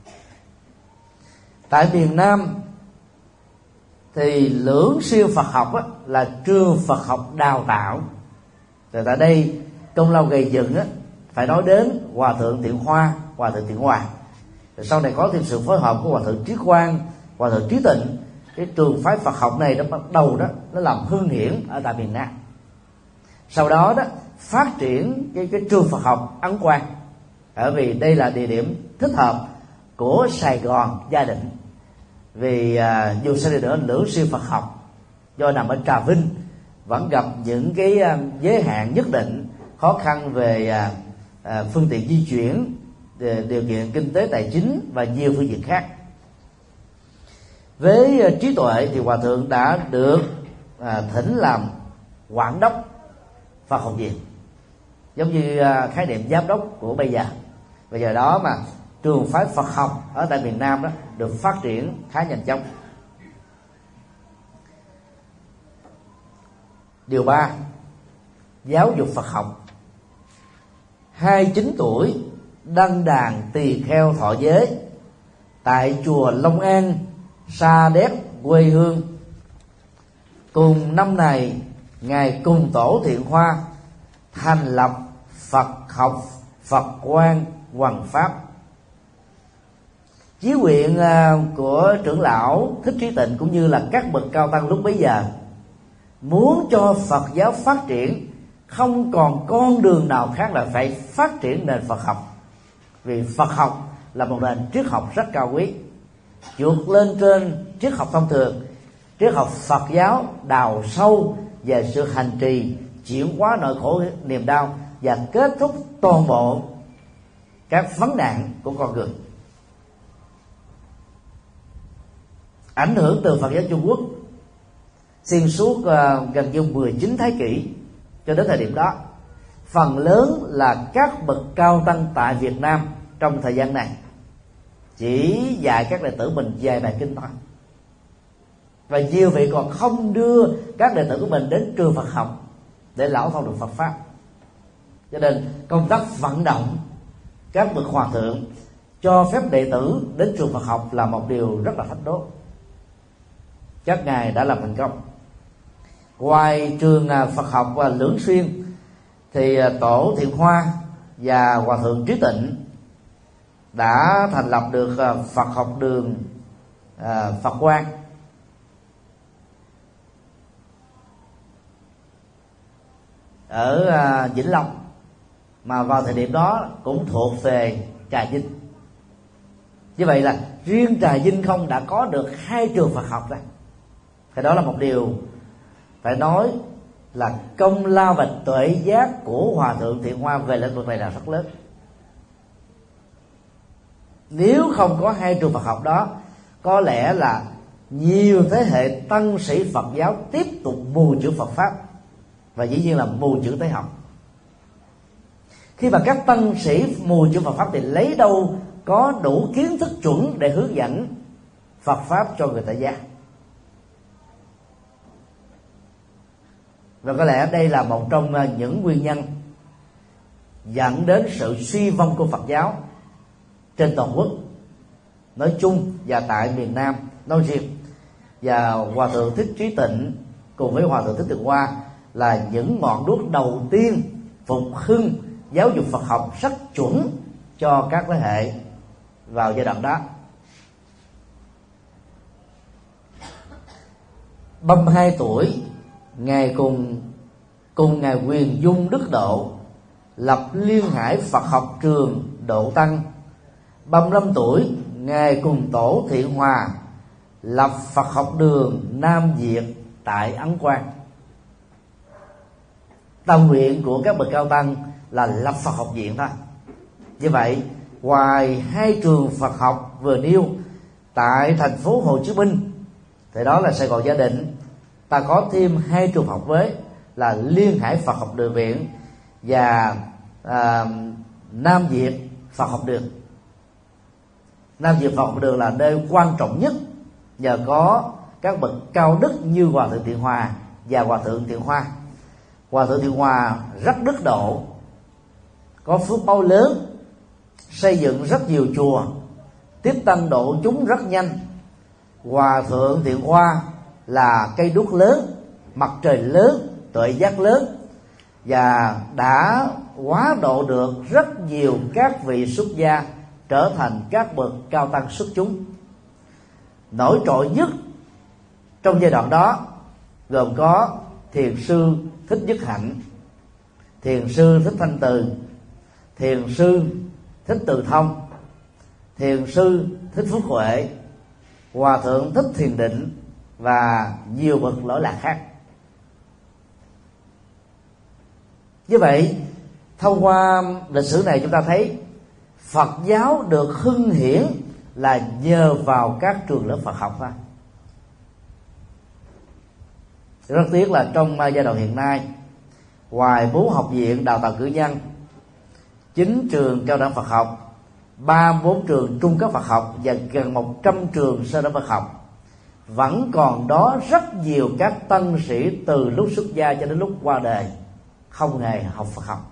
Tại miền Nam thì Lưỡng Siêu Phật học á, là trường Phật học đào tạo. Thì tại đây công lao gây dựng á, phải nói đến Hòa thượng Thiện Hoa, Hòa thượng Thiện Hòa. Rồi sau này có thêm sự phối hợp của Hòa thượng Trí Quang, Hòa thượng Trí Tịnh. Cái trường phái Phật học này nó bắt đầu đó nó làm hưng hiển ở tại miền Nam. Sau đó đó phát triển cái cái trường Phật học Ấn Quang, bởi vì đây là địa điểm thích hợp của Sài Gòn Gia Định. Vì à, dù sao đi nữa Lưỡng Siêu Phật học do nằm ở Trà Vinh vẫn gặp những cái à, giới hạn nhất định, khó khăn về à, à, phương tiện di chuyển, điều kiện kinh tế tài chính và nhiều phương diện khác. Với à, trí tuệ thì Hòa thượng đã được à, thỉnh làm quản đốc Phật học viện, giống như à, khái niệm giám đốc của bây giờ. Bây giờ đó mà trường phái Phật học ở tại miền Nam đó được phát triển khá nhanh chóng. Điều ba, giáo dục Phật học. hai mươi chín tuổi đăng đàn tỳ kheo thọ giới tại chùa Long An, Sa Đéc quê hương. Cùng năm này ngài cùng tổ Thiện Hoa thành lập Phật học Phật Quang Hoằng Pháp. Chí nguyện của trưởng lão Thích Trí Tịnh cũng như là các bậc cao tăng lúc bấy giờ muốn cho Phật giáo phát triển, không còn con đường nào khác là phải phát triển nền Phật học. Vì Phật học là một nền triết học rất cao quý, vượt lên trên triết học thông thường. Triết học Phật giáo đào sâu về sự hành trì, chuyển hóa nỗi khổ niềm đau và kết thúc toàn bộ các vấn nạn của con người. Ảnh hưởng từ Phật giáo Trung Quốc xuyên suốt uh, gần như mười chín thế kỷ cho đến thời điểm đó, phần lớn là các bậc cao tăng tại Việt Nam trong thời gian này chỉ dạy các đệ tử mình vài bài kinh thôi, và nhiều vị còn không đưa các đệ tử của mình đến trường Phật học để lão thông được Phật pháp. Cho nên công tác vận động các bậc hòa thượng cho phép đệ tử đến trường Phật học là một điều rất là thách đố. Chắc ngài đã làm thành công. Ngoài trường Phật học và Lưỡng Xuyên thì tổ Thiện Hoa và Hòa thượng Trí Tịnh đã thành lập được Phật học đường Phật Quang. Ở Vĩnh Long, mà vào thời điểm đó cũng thuộc về Trà Vinh. Như vậy là riêng Trà Vinh không đã có được hai trường Phật học rồi. Thì đó là một điều phải nói là công lao và tuệ giác của Hòa thượng Thiện Hoa về lĩnh vực này là rất lớn. Nếu không có hai trường Phật học đó, có lẽ là nhiều thế hệ tăng sĩ Phật giáo tiếp tục mù chữ Phật pháp, và dĩ nhiên là mù chữ tế học. Khi mà các tăng sĩ mù chữ Phật pháp thì lấy đâu có đủ kiến thức chuẩn để hướng dẫn Phật pháp cho người tại gia. Và có lẽ đây là một trong những nguyên nhân dẫn đến sự suy vong của Phật giáo trên toàn quốc nói chung và tại miền Nam nói riêng. và Hòa thượng Thích Trí Tịnh cùng với Hòa thượng Thích Tường Hoa là những ngọn đuốc đầu tiên phục hưng giáo dục Phật học rất chuẩn cho các thế hệ vào giai đoạn đó. ba mươi hai tuổi, ngài cùng cùng ngài Quyền Dung Đức Độ lập Liên Hải Phật học trường Độ Tăng. ba mươi lăm tuổi, ngài cùng Tổ Thiện Hòa lập Phật học đường Nam Việt tại Ấn Quang. Tâm nguyện của các bậc cao tăng là lập Phật học viện thôi. Như vậy, ngoài hai trường Phật học vừa nêu tại thành phố Hồ Chí Minh, thì đó là Sài Gòn Gia Định, ta có thêm hai trường học mới là Liên Hải Phật học đường viện và à, Nam Việt Phật học đường. Nam Việt Phật học đường là nơi quan trọng nhất, nhờ có các bậc cao đức như Hòa thượng Thiện Hòa và Hòa thượng Thiện Hoa. Hòa thượng Thiện Hòa rất đức độ, có phước báo lớn, xây dựng rất nhiều chùa, tiếp tăng độ chúng rất nhanh. Hòa thượng Thiện Hoa là cây đuốc lớn, mặt trời lớn, tuệ giác lớn, và đã hóa độ được rất nhiều các vị xuất gia trở thành các bậc cao tăng xuất chúng. Nổi trội nhất trong giai đoạn đó gồm có thiền sư Thích Nhất Hạnh, thiền sư Thích Thanh Từ, thiền sư Thích Từ Thông, thiền sư Thích Phước Huệ, Hòa thượng Thích Thiền Định và nhiều bậc lỗi lạc khác. Như vậy, thông qua lịch sử này chúng ta thấy Phật giáo được hưng hiển là nhờ vào các trường lớp Phật học thôi. Rất tiếc là trong giai đoạn hiện nay, ngoài bốn học viện đào tạo cử nhân, chín trường cao đẳng Phật học, ba mươi bốn trường trung cấp Phật học và gần một trăm trường sơ đẳng Phật học, vẫn còn đó rất nhiều các tăng sĩ từ lúc xuất gia cho đến lúc qua đời không hề học Phật học.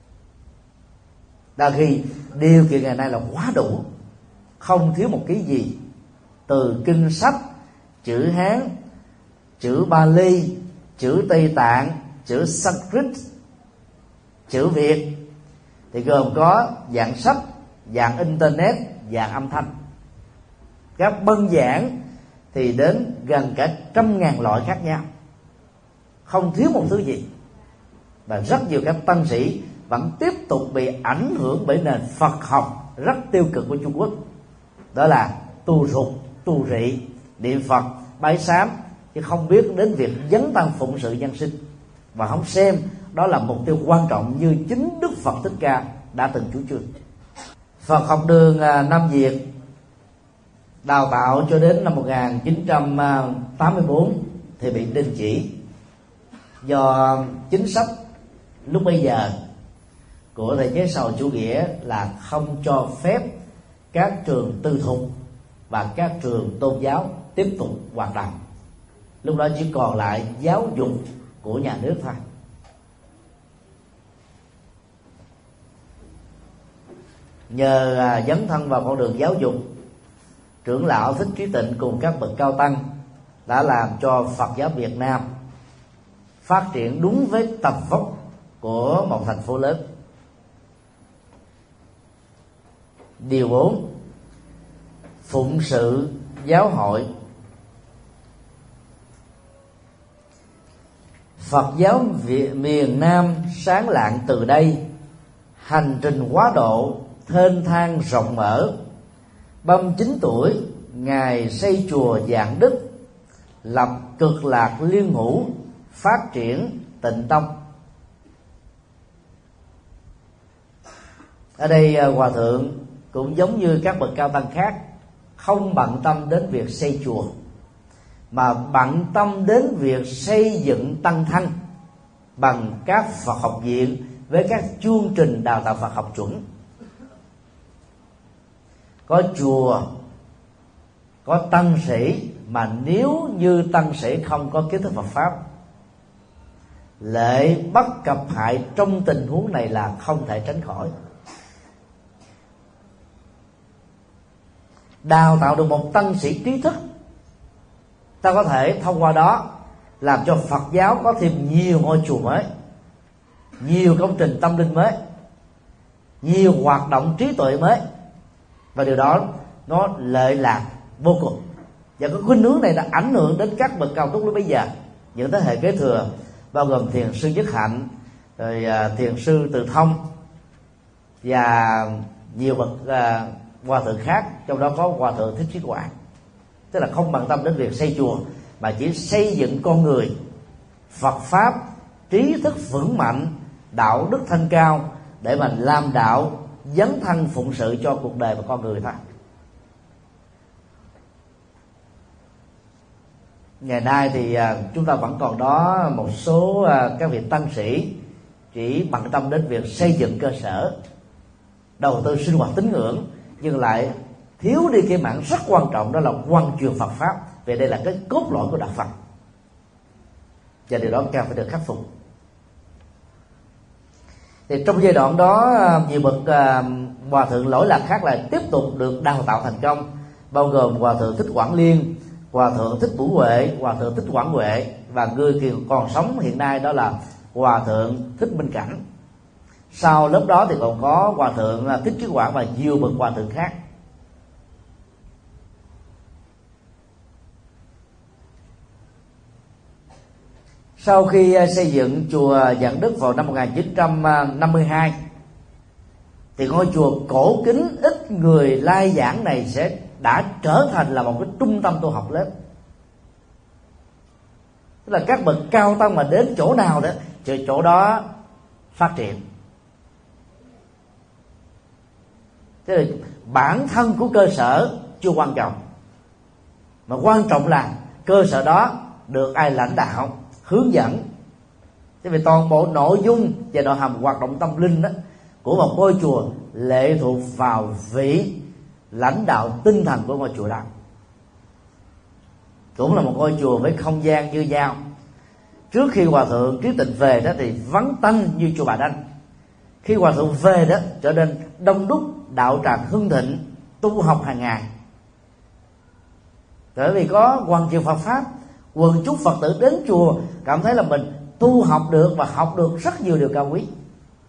Đa khi điều kiện ngày nay là quá đủ, không thiếu một cái gì, từ kinh sách, chữ Hán, chữ Bali, chữ Tây Tạng, chữ Sanskrit, chữ Việt, thì gồm có dạng sách, dạng internet, dạng âm thanh. Các bân giảng thì đến gần cả trăm ngàn loại khác nhau, không thiếu một thứ gì. Và rất nhiều các tăng sĩ vẫn tiếp tục bị ảnh hưởng bởi nền Phật học rất tiêu cực của Trung Quốc, đó là tu rục, tu rị, niệm Phật, bái sám, chứ không biết đến việc dấn tăng phụng sự nhân sinh, và không xem đó là mục tiêu quan trọng như chính Đức Phật Thích Ca đã từng chủ trương. Phật học đường Nam Việt đào tạo cho đến năm một nghìn chín trăm tám mươi tư thì bị đình chỉ do chính sách lúc bây giờ của thể chế xã hội chủ nghĩa là không cho phép các trường tư thục và các trường tôn giáo tiếp tục hoạt động. Lúc đó chỉ còn lại giáo dục của nhà nước thôi. Nhờ dấn thân vào con đường giáo dục, trưởng lão Thích Trí Tịnh cùng các bậc cao tăng đã làm cho Phật giáo Việt Nam phát triển đúng với tầm vóc của một thành phố lớn. Điều bốn, phụng sự giáo hội. Phật giáo miền Nam sáng lạng từ đây, hành trình quá độ thênh thang rộng mở. ba mươi chín tuổi, ngài xây chùa Dạng Đức, lập Cực Lạc Liên Hữu, phát triển Tịnh Tông. Ở đây Hòa thượng cũng giống như các bậc cao tăng khác, không bận tâm đến việc xây chùa, mà bận tâm đến việc xây dựng tăng thân bằng các Phật học viện với các chương trình đào tạo Phật học chuẩn. Có chùa, có tăng sĩ, mà nếu như tăng sĩ không có kiến thức Phật pháp, lệ bất cập hại trong tình huống này là không thể tránh khỏi. Đào tạo được một tăng sĩ trí thức, ta có thể thông qua đó làm cho Phật giáo có thêm nhiều ngôi chùa mới, nhiều công trình tâm linh mới, nhiều hoạt động trí tuệ mới, và điều đó nó lợi lạc vô cùng. Và cái khuynh hướng này đã ảnh hưởng đến các bậc cao túc lúc bây giờ, những thế hệ kế thừa, bao gồm thiền sư Nhất Hạnh, rồi uh, thiền sư Từ Thông và nhiều bậc uh, hòa thượng khác, trong đó có hòa thượng Thích Trí Quảng. Tức là không bận tâm đến việc xây chùa, mà chỉ xây dựng con người Phật pháp trí thức vững mạnh, đạo đức thanh cao, để mà làm đạo dấn thân phụng sự cho cuộc đời và con người thôi. Ngày nay thì chúng ta vẫn còn đó một số các vị tăng sĩ chỉ bận tâm đến việc xây dựng cơ sở, đầu tư sinh hoạt tín ngưỡng, nhưng lại thiếu đi cái mảng rất quan trọng, đó là quan truyền Phật pháp. Vì đây là cái cốt lõi của đạo Phật, và điều đó cần phải được khắc phục. Thì trong giai đoạn đó, nhiều bậc uh, hòa thượng lỗi lạc khác lại tiếp tục được đào tạo thành công, bao gồm hòa thượng Thích Quảng Liên, hòa thượng Thích Bủ Huệ, hòa thượng Thích Quảng Huệ, và người còn sống hiện nay đó là hòa thượng Thích Minh Cảnh. Sau lớp đó thì còn có hòa thượng Thích Trí Quảng và nhiều bậc hòa thượng khác. Sau khi xây dựng chùa Vạn Đức vào năm một nghìn chín trăm năm mươi hai, thì ngôi chùa cổ kính ít người lai giảng này sẽ đã trở thành là một cái trung tâm tu học lớn. Tức là các bậc cao tăng mà đến chỗ nào đó, thì chỗ đó phát triển. Thế là bản thân của cơ sở chưa quan trọng, mà quan trọng là cơ sở đó được ai lãnh đạo, hướng dẫn. Thế vì toàn bộ nội dung và nội hàm hoạt động tâm linh đó của một ngôi chùa lệ thuộc vào vị lãnh đạo tinh thần của ngôi chùa đó. Cũng là một ngôi chùa với không gian như nhau. Trước khi hòa thượng Trí Tịnh về đó thì vắng tanh như chùa Bà Đanh. Khi hòa thượng về đó trở nên đông đúc, đạo tràng hưng thịnh, tu học hàng ngày. Bởi vì có hoàn truyền Phật pháp, quần chúng Phật tử đến chùa cảm thấy là mình tu học được và học được rất nhiều điều cao quý.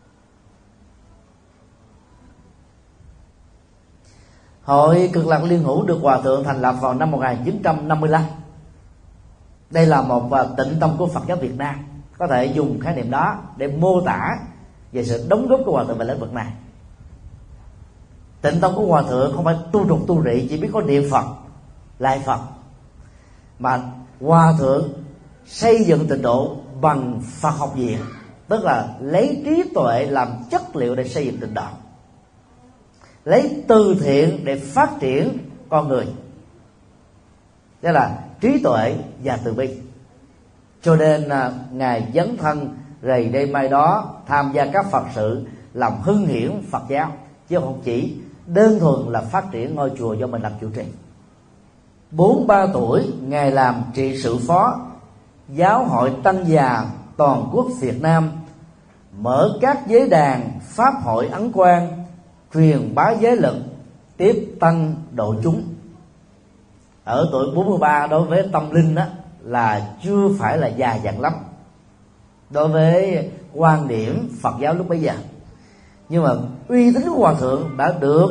Hội Cực Lạc Liên Hữu được hòa thượng thành lập vào năm một nghìn chín trăm năm mươi lăm. Đây là một tịnh tông của Phật giáo Việt Nam, có thể dùng khái niệm đó để mô tả về sự đóng góp của hòa thượng về lĩnh vực này. Tịnh tông của hòa thượng không phải tu trục tu rị, chỉ biết có niệm Phật, lại Phật, mà hòa thượng xây dựng tịnh độ bằng Phật học viện, tức là lấy trí tuệ làm chất liệu để xây dựng tịnh độ, lấy từ thiện để phát triển con người, đó là trí tuệ và từ bi. Cho nên ngài dấn thân rày đây mai đó tham gia các Phật sự, làm hưng hiển Phật giáo, chứ không chỉ đơn thuần là phát triển ngôi chùa do mình làm chủ trì. bốn mươi ba tuổi, ngài làm trị sự phó Giáo hội Tăng Già toàn quốc Việt Nam, mở các giới đàn pháp hội Ấn Quang, truyền bá giới lực, tiếp tăng độ chúng. Ở tuổi bốn mươi ba đối với tâm linh đó là chưa phải là già dặn lắm đối với quan điểm Phật giáo lúc bấy giờ, nhưng mà uy tín của hòa thượng đã được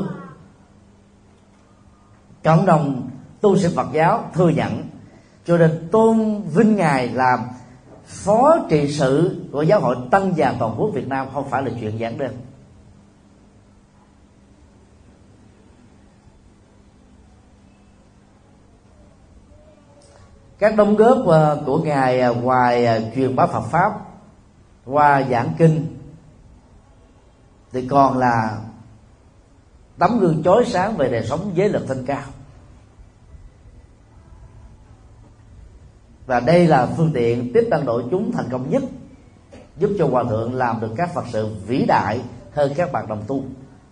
cộng đồng tu sĩ Phật giáo thừa nhận, cho nên tôn vinh ngài làm phó trị sự của Giáo hội Tăng Già toàn quốc Việt Nam không phải là chuyện giản đơn. Các đóng góp của ngài ngoài truyền bá Phật pháp qua giảng kinh thì còn là tấm gương chói sáng về đời sống giới lực thanh cao. Và đây là phương tiện tiếp tăng độ chúng thành công nhất, giúp cho hòa thượng làm được các Phật sự vĩ đại hơn các bạn đồng tu.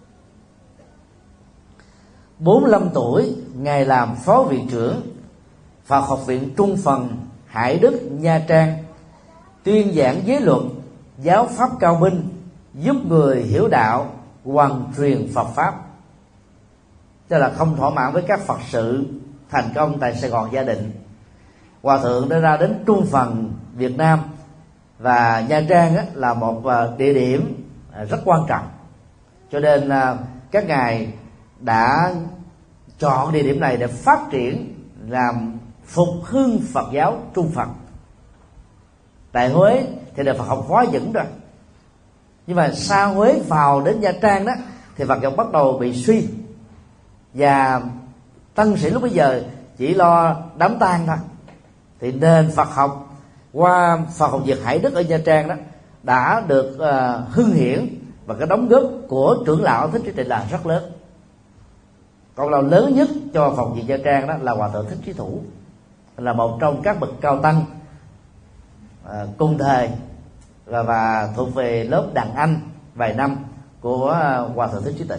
bốn mươi lăm tuổi, ngài làm phó viện trưởng Phật học viện Trung Phần, Hải Đức, Nha Trang, tuyên giảng giới luật, giáo pháp cao minh, giúp người hiểu đạo, hoàn truyền Phật pháp. Tức là không thỏa mãn với các Phật sự thành công tại Sài Gòn Gia Định, Hòa thượng đã ra đến trung phần Việt Nam, và Nha Trang á, là một địa điểm rất quan trọng, cho nên các ngài đã chọn địa điểm này để phát triển làm phục hưng Phật giáo Trung Phật. Tại Huế thì Đạo Phật học quá vững rồi, nhưng mà xa Huế vào đến Nha Trang đó thì Phật giáo bắt đầu bị suy, và tăng sĩ lúc bấy giờ chỉ lo đám tang thôi. Thì nền Phật học qua Phật học Việt Hải Đức ở Nha Trang đó đã được uh, hưng hiển, và cái đóng góp của trưởng lão Thích Trí Tịnh là rất lớn. Công lao lớn nhất cho Phật học Việt Nha Trang đó là Hòa thượng Thích Trí Thủ, là một trong các bậc cao tăng uh, cùng thời và, và thuộc về lớp đàn anh vài năm của uh, Hòa thượng Thích Trí Tịnh.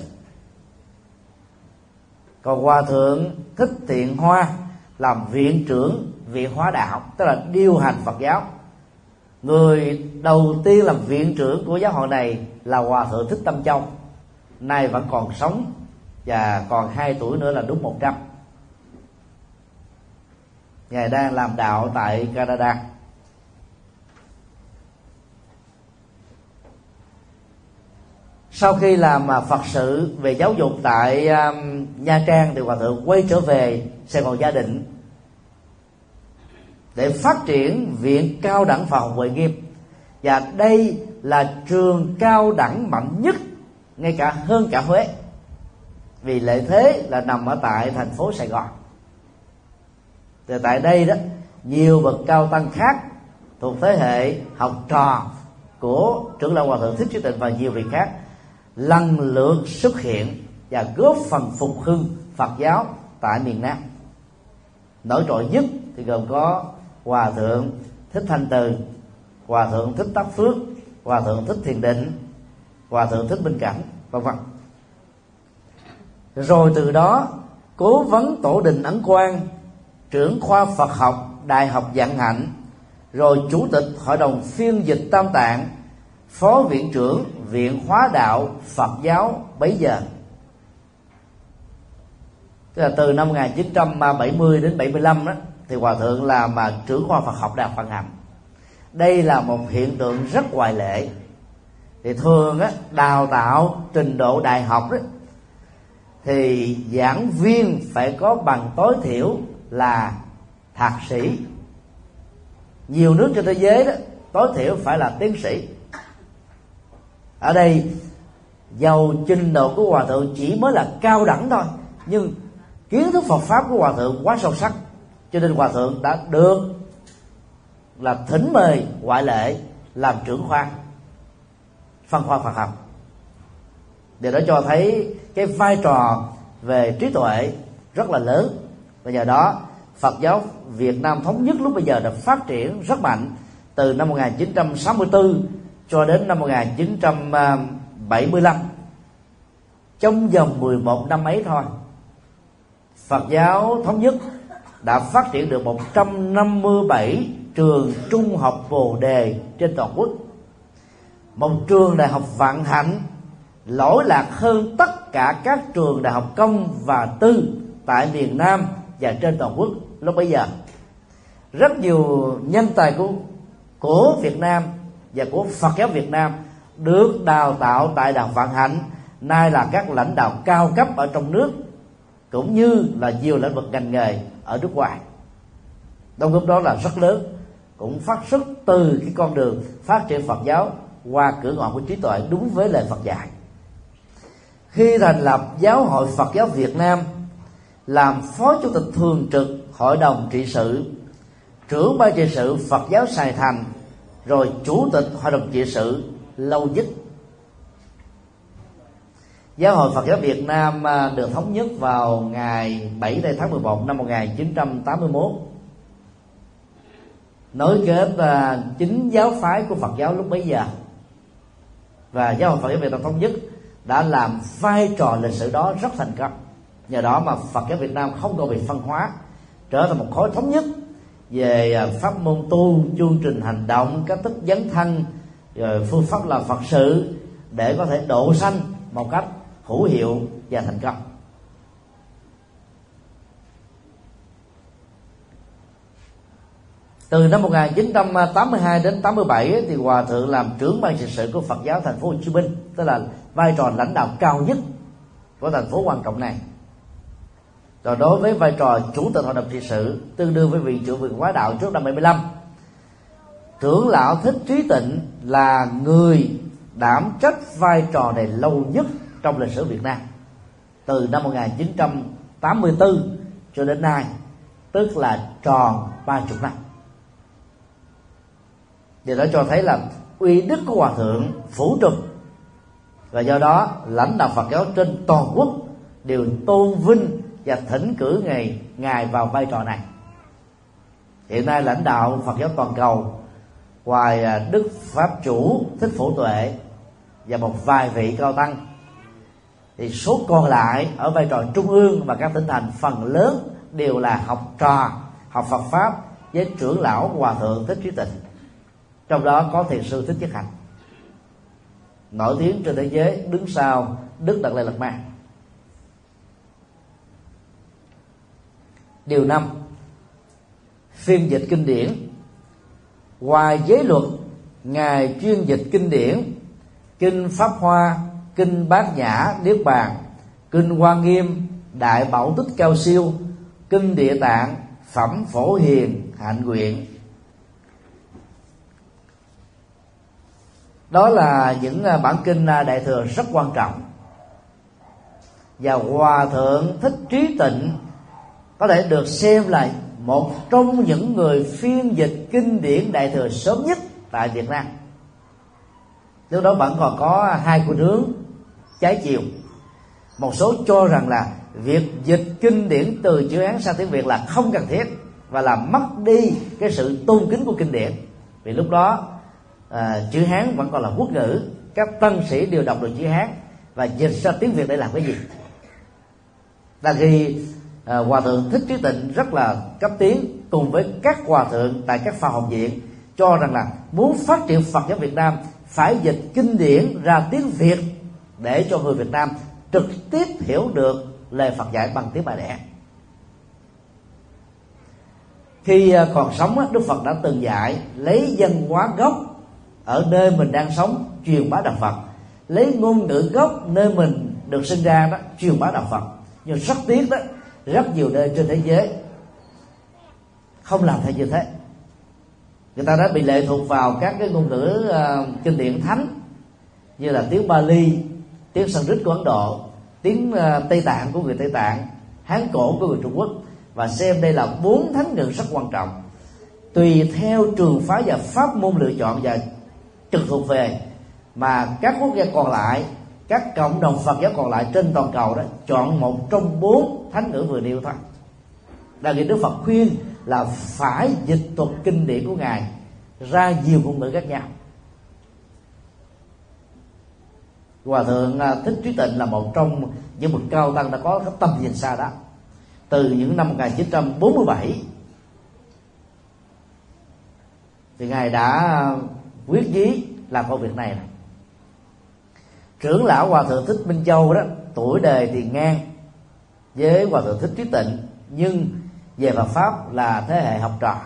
Còn Hòa thượng Thích Thiện Hoa làm viện trưởng Viện Hóa Đạo, tức là điều hành Phật giáo. Người đầu tiên làm viện trưởng của giáo hội này là Hòa thượng Thích Tâm Châu, nay vẫn còn sống và còn hai tuổi nữa là đúng một trăm. Ngài đang làm đạo tại Canada. Sau khi làm Phật sự về giáo dục tại um, Nha Trang thì Hòa thượng quay trở về Sài Gòn Gia Định để phát triển Viện Cao đẳng Phật học Huệ Nghiêm. Và đây là trường cao đẳng mạnh nhất, ngay cả hơn cả Huế, vì lợi thế là nằm ở tại thành phố Sài Gòn. Thì tại đây đó, nhiều bậc cao tăng khác thuộc thế hệ học trò của trưởng lão Hòa thượng Thích Trí Tịnh và nhiều vị khác lần lượt xuất hiện và góp phần phục hưng Phật giáo tại miền Nam. Nổi trội nhất thì gồm có Hòa thượng Thích Thanh Từ, Hòa thượng Thích Tác Phước, Hòa thượng Thích Thiền Định, Hòa thượng Thích Minh Cảnh, vân vân. Rồi từ đó, Cố vấn Tổ đình Ấn Quang, trưởng khoa Phật học Đại học Vạn Hạnh, rồi chủ tịch Hội đồng phiên dịch Tam Tạng, phó viện trưởng Viện Hóa Đạo Phật giáo bấy giờ. Tức là từ năm một nghìn chín trăm bảy mươi đến bảy mươi lăm đó, thì Hòa thượng là mà trưởng khoa Phật học Đại học Vạn Hạnh. Đây là một hiện tượng rất ngoại lệ. Thì thường á, đào tạo trình độ đại học đó, thì giảng viên phải có bằng tối thiểu là thạc sĩ. Nhiều nước trên thế giới đó, tối thiểu phải là tiến sĩ. Ở đây dầu trình độ của Hòa thượng chỉ mới là cao đẳng thôi, nhưng kiến thức Phật pháp của Hòa thượng quá sâu sắc, cho nên Hòa thượng đã được là thỉnh mời ngoại lệ làm trưởng khoa phân khoa Phật học. Điều đó cho thấy cái vai trò về trí tuệ rất là lớn, và nhờ đó Phật giáo Việt Nam thống nhất lúc bây giờ đã phát triển rất mạnh từ năm một nghìn chín trăm sáu mươi tư cho đến năm một nghìn chín trăm bảy mươi lăm. Trong vòng mười một năm ấy thôi, Phật giáo thống nhất đã phát triển được một trăm năm mươi bảy trường trung học Bồ Đề trên toàn quốc. Một trường đại học Vạn Hạnh lỗi lạc hơn tất cả các trường đại học công và tư tại miền Nam và trên toàn quốc lúc bấy giờ. Rất nhiều nhân tài của, của Việt Nam và của Phật giáo Việt Nam được đào tạo tại Đại học Vạn Hạnh, nay là các lãnh đạo cao cấp ở trong nước, cũng như là nhiều lĩnh vực ngành nghề ở nước ngoài. Đóng góp đó là rất lớn, cũng phát xuất từ cái con đường phát triển Phật giáo qua cửa ngõ của trí tuệ đúng với lời Phật dạy. Khi thành lập Giáo hội Phật giáo Việt Nam, làm phó chủ tịch thường trực Hội đồng trị sự, trưởng ban trị sự Phật giáo Sài Thành, rồi chủ tịch Hội đồng trị sự lâu nhất. Giáo hội Phật giáo Việt Nam được thống nhất vào ngày bảy tháng mười một năm một nghìn chín trăm tám mươi mốt, nối kết chính giáo phái của Phật giáo lúc bấy giờ. Và Giáo hội Phật giáo Việt Nam thống nhất đã làm vai trò lịch sử đó rất thành công. Nhờ đó mà Phật giáo Việt Nam không còn bị phân hóa, trở thành một khối thống nhất về pháp môn tu, chương trình hành động, cách thức dấn thân, rồi phương pháp làm Phật sự để có thể độ sanh một cách hữu hiệu và thành công. Từ năm một nghìn chín trăm tám mươi hai đến tám mươi bảy thì Hòa thượng làm trưởng ban trị sự của Phật giáo thành phố Hồ Chí Minh, tức là vai trò lãnh đạo cao nhất của thành phố quan trọng này. Rồi đối với vai trò chủ tịch hội đồng trị sự tương đương với vị trưởng viện hóa đạo trước năm bảy mươi lăm, trưởng lão Thích Trí Tịnh là người đảm trách vai trò này lâu nhất trong lịch sử Việt Nam, từ năm một nghìn chín trăm tám mươi tư cho đến nay, tức là tròn ba mươi năm. Điều đó cho thấy là uy đức của Hòa thượng phủ trùm, và do đó lãnh đạo Phật giáo trên toàn quốc đều tôn vinh và thỉnh cử ngài ngài vào vai trò này. Hiện nay lãnh đạo Phật giáo toàn cầu, ngoài Đức Pháp Chủ Thích Phổ Tuệ và một vài vị cao tăng, thì số còn lại ở vai trò trung ương và các tỉnh thành phần lớn đều là học trò học Phật pháp với trưởng lão Hòa thượng Thích Trí Tịnh, trong đó có thiền sư Thích Nhất Hạnh, nổi tiếng trên thế giới đứng sau Đức Đạt Lai Lạt Ma. Điều năm, phiên dịch kinh điển. Ngoài giới luật, ngài chuyên dịch kinh điển kinh Pháp Hoa, kinh Bát Nhã Niết Bàn, kinh Hoa Nghiêm, Đại Bảo Tích Cao Siêu, kinh Địa Tạng, Phẩm Phổ Hiền, Hạnh Nguyện. Đó là những bản kinh Đại Thừa rất quan trọng, và Hòa thượng Thích Trí Tịnh có thể được xem là một trong những người phiên dịch kinh điển Đại Thừa sớm nhất tại Việt Nam. Lúc đó vẫn còn có hai khuynh hướng trái chiều. Một số cho rằng là việc dịch kinh điển từ chữ Hán sang tiếng Việt là không cần thiết và làm mất đi cái sự tôn kính của kinh điển, vì lúc đó à, chữ Hán vẫn còn là quốc ngữ, các tân sĩ đều đọc được chữ Hán, và dịch ra tiếng Việt để làm cái gì? Là khi à, Hòa thượng Thích Trí Tịnh rất là cấp tiến cùng với các hòa thượng tại các khoa học viện cho rằng là muốn phát triển Phật giáo Việt Nam phải dịch kinh điển ra tiếng Việt để cho người Việt Nam trực tiếp hiểu được lời Phật dạy bằng tiếng bà đẻ. Khi còn sống, Đức Phật đã từng dạy lấy văn hóa gốc ở nơi mình đang sống truyền bá đạo Phật, lấy ngôn ngữ gốc nơi mình được sinh ra đó truyền bá đạo Phật. Nhưng rất tiếc đó, rất nhiều nơi trên thế giới không làm theo như thế. Người ta đã bị lệ thuộc vào các cái ngôn ngữ uh, kinh điển thánh như là tiếng Bali, tiếng Sanskrit của Ấn Độ, tiếng uh, Tây Tạng của người Tây Tạng, Hán cổ của người Trung Quốc, và xem đây là bốn thánh ngữ rất quan trọng. Tùy theo trường phái và pháp môn lựa chọn và trực thuộc về mà các quốc gia còn lại, các cộng đồng Phật giáo còn lại trên toàn cầu đó chọn một trong bốn thánh ngữ vừa nêu thôi. Là vì Đức Phật khuyên là phải dịch thuật kinh điển của ngài ra nhiều ngôn ngữ khác nhau. Hòa thượng Thích Trí Tịnh là một trong những bậc cao tăng đã có cái tầm nhìn xa đó. Từ những năm một nghìn chín trăm bốn mươi bảy thì ngài đã quyết chí làm công việc này. Trưởng lão Hòa thượng Thích Minh Châu đó, tuổi đời thì ngang với Hòa thượng Thích Trí Tịnh, nhưng về Phật pháp là thế hệ học trò.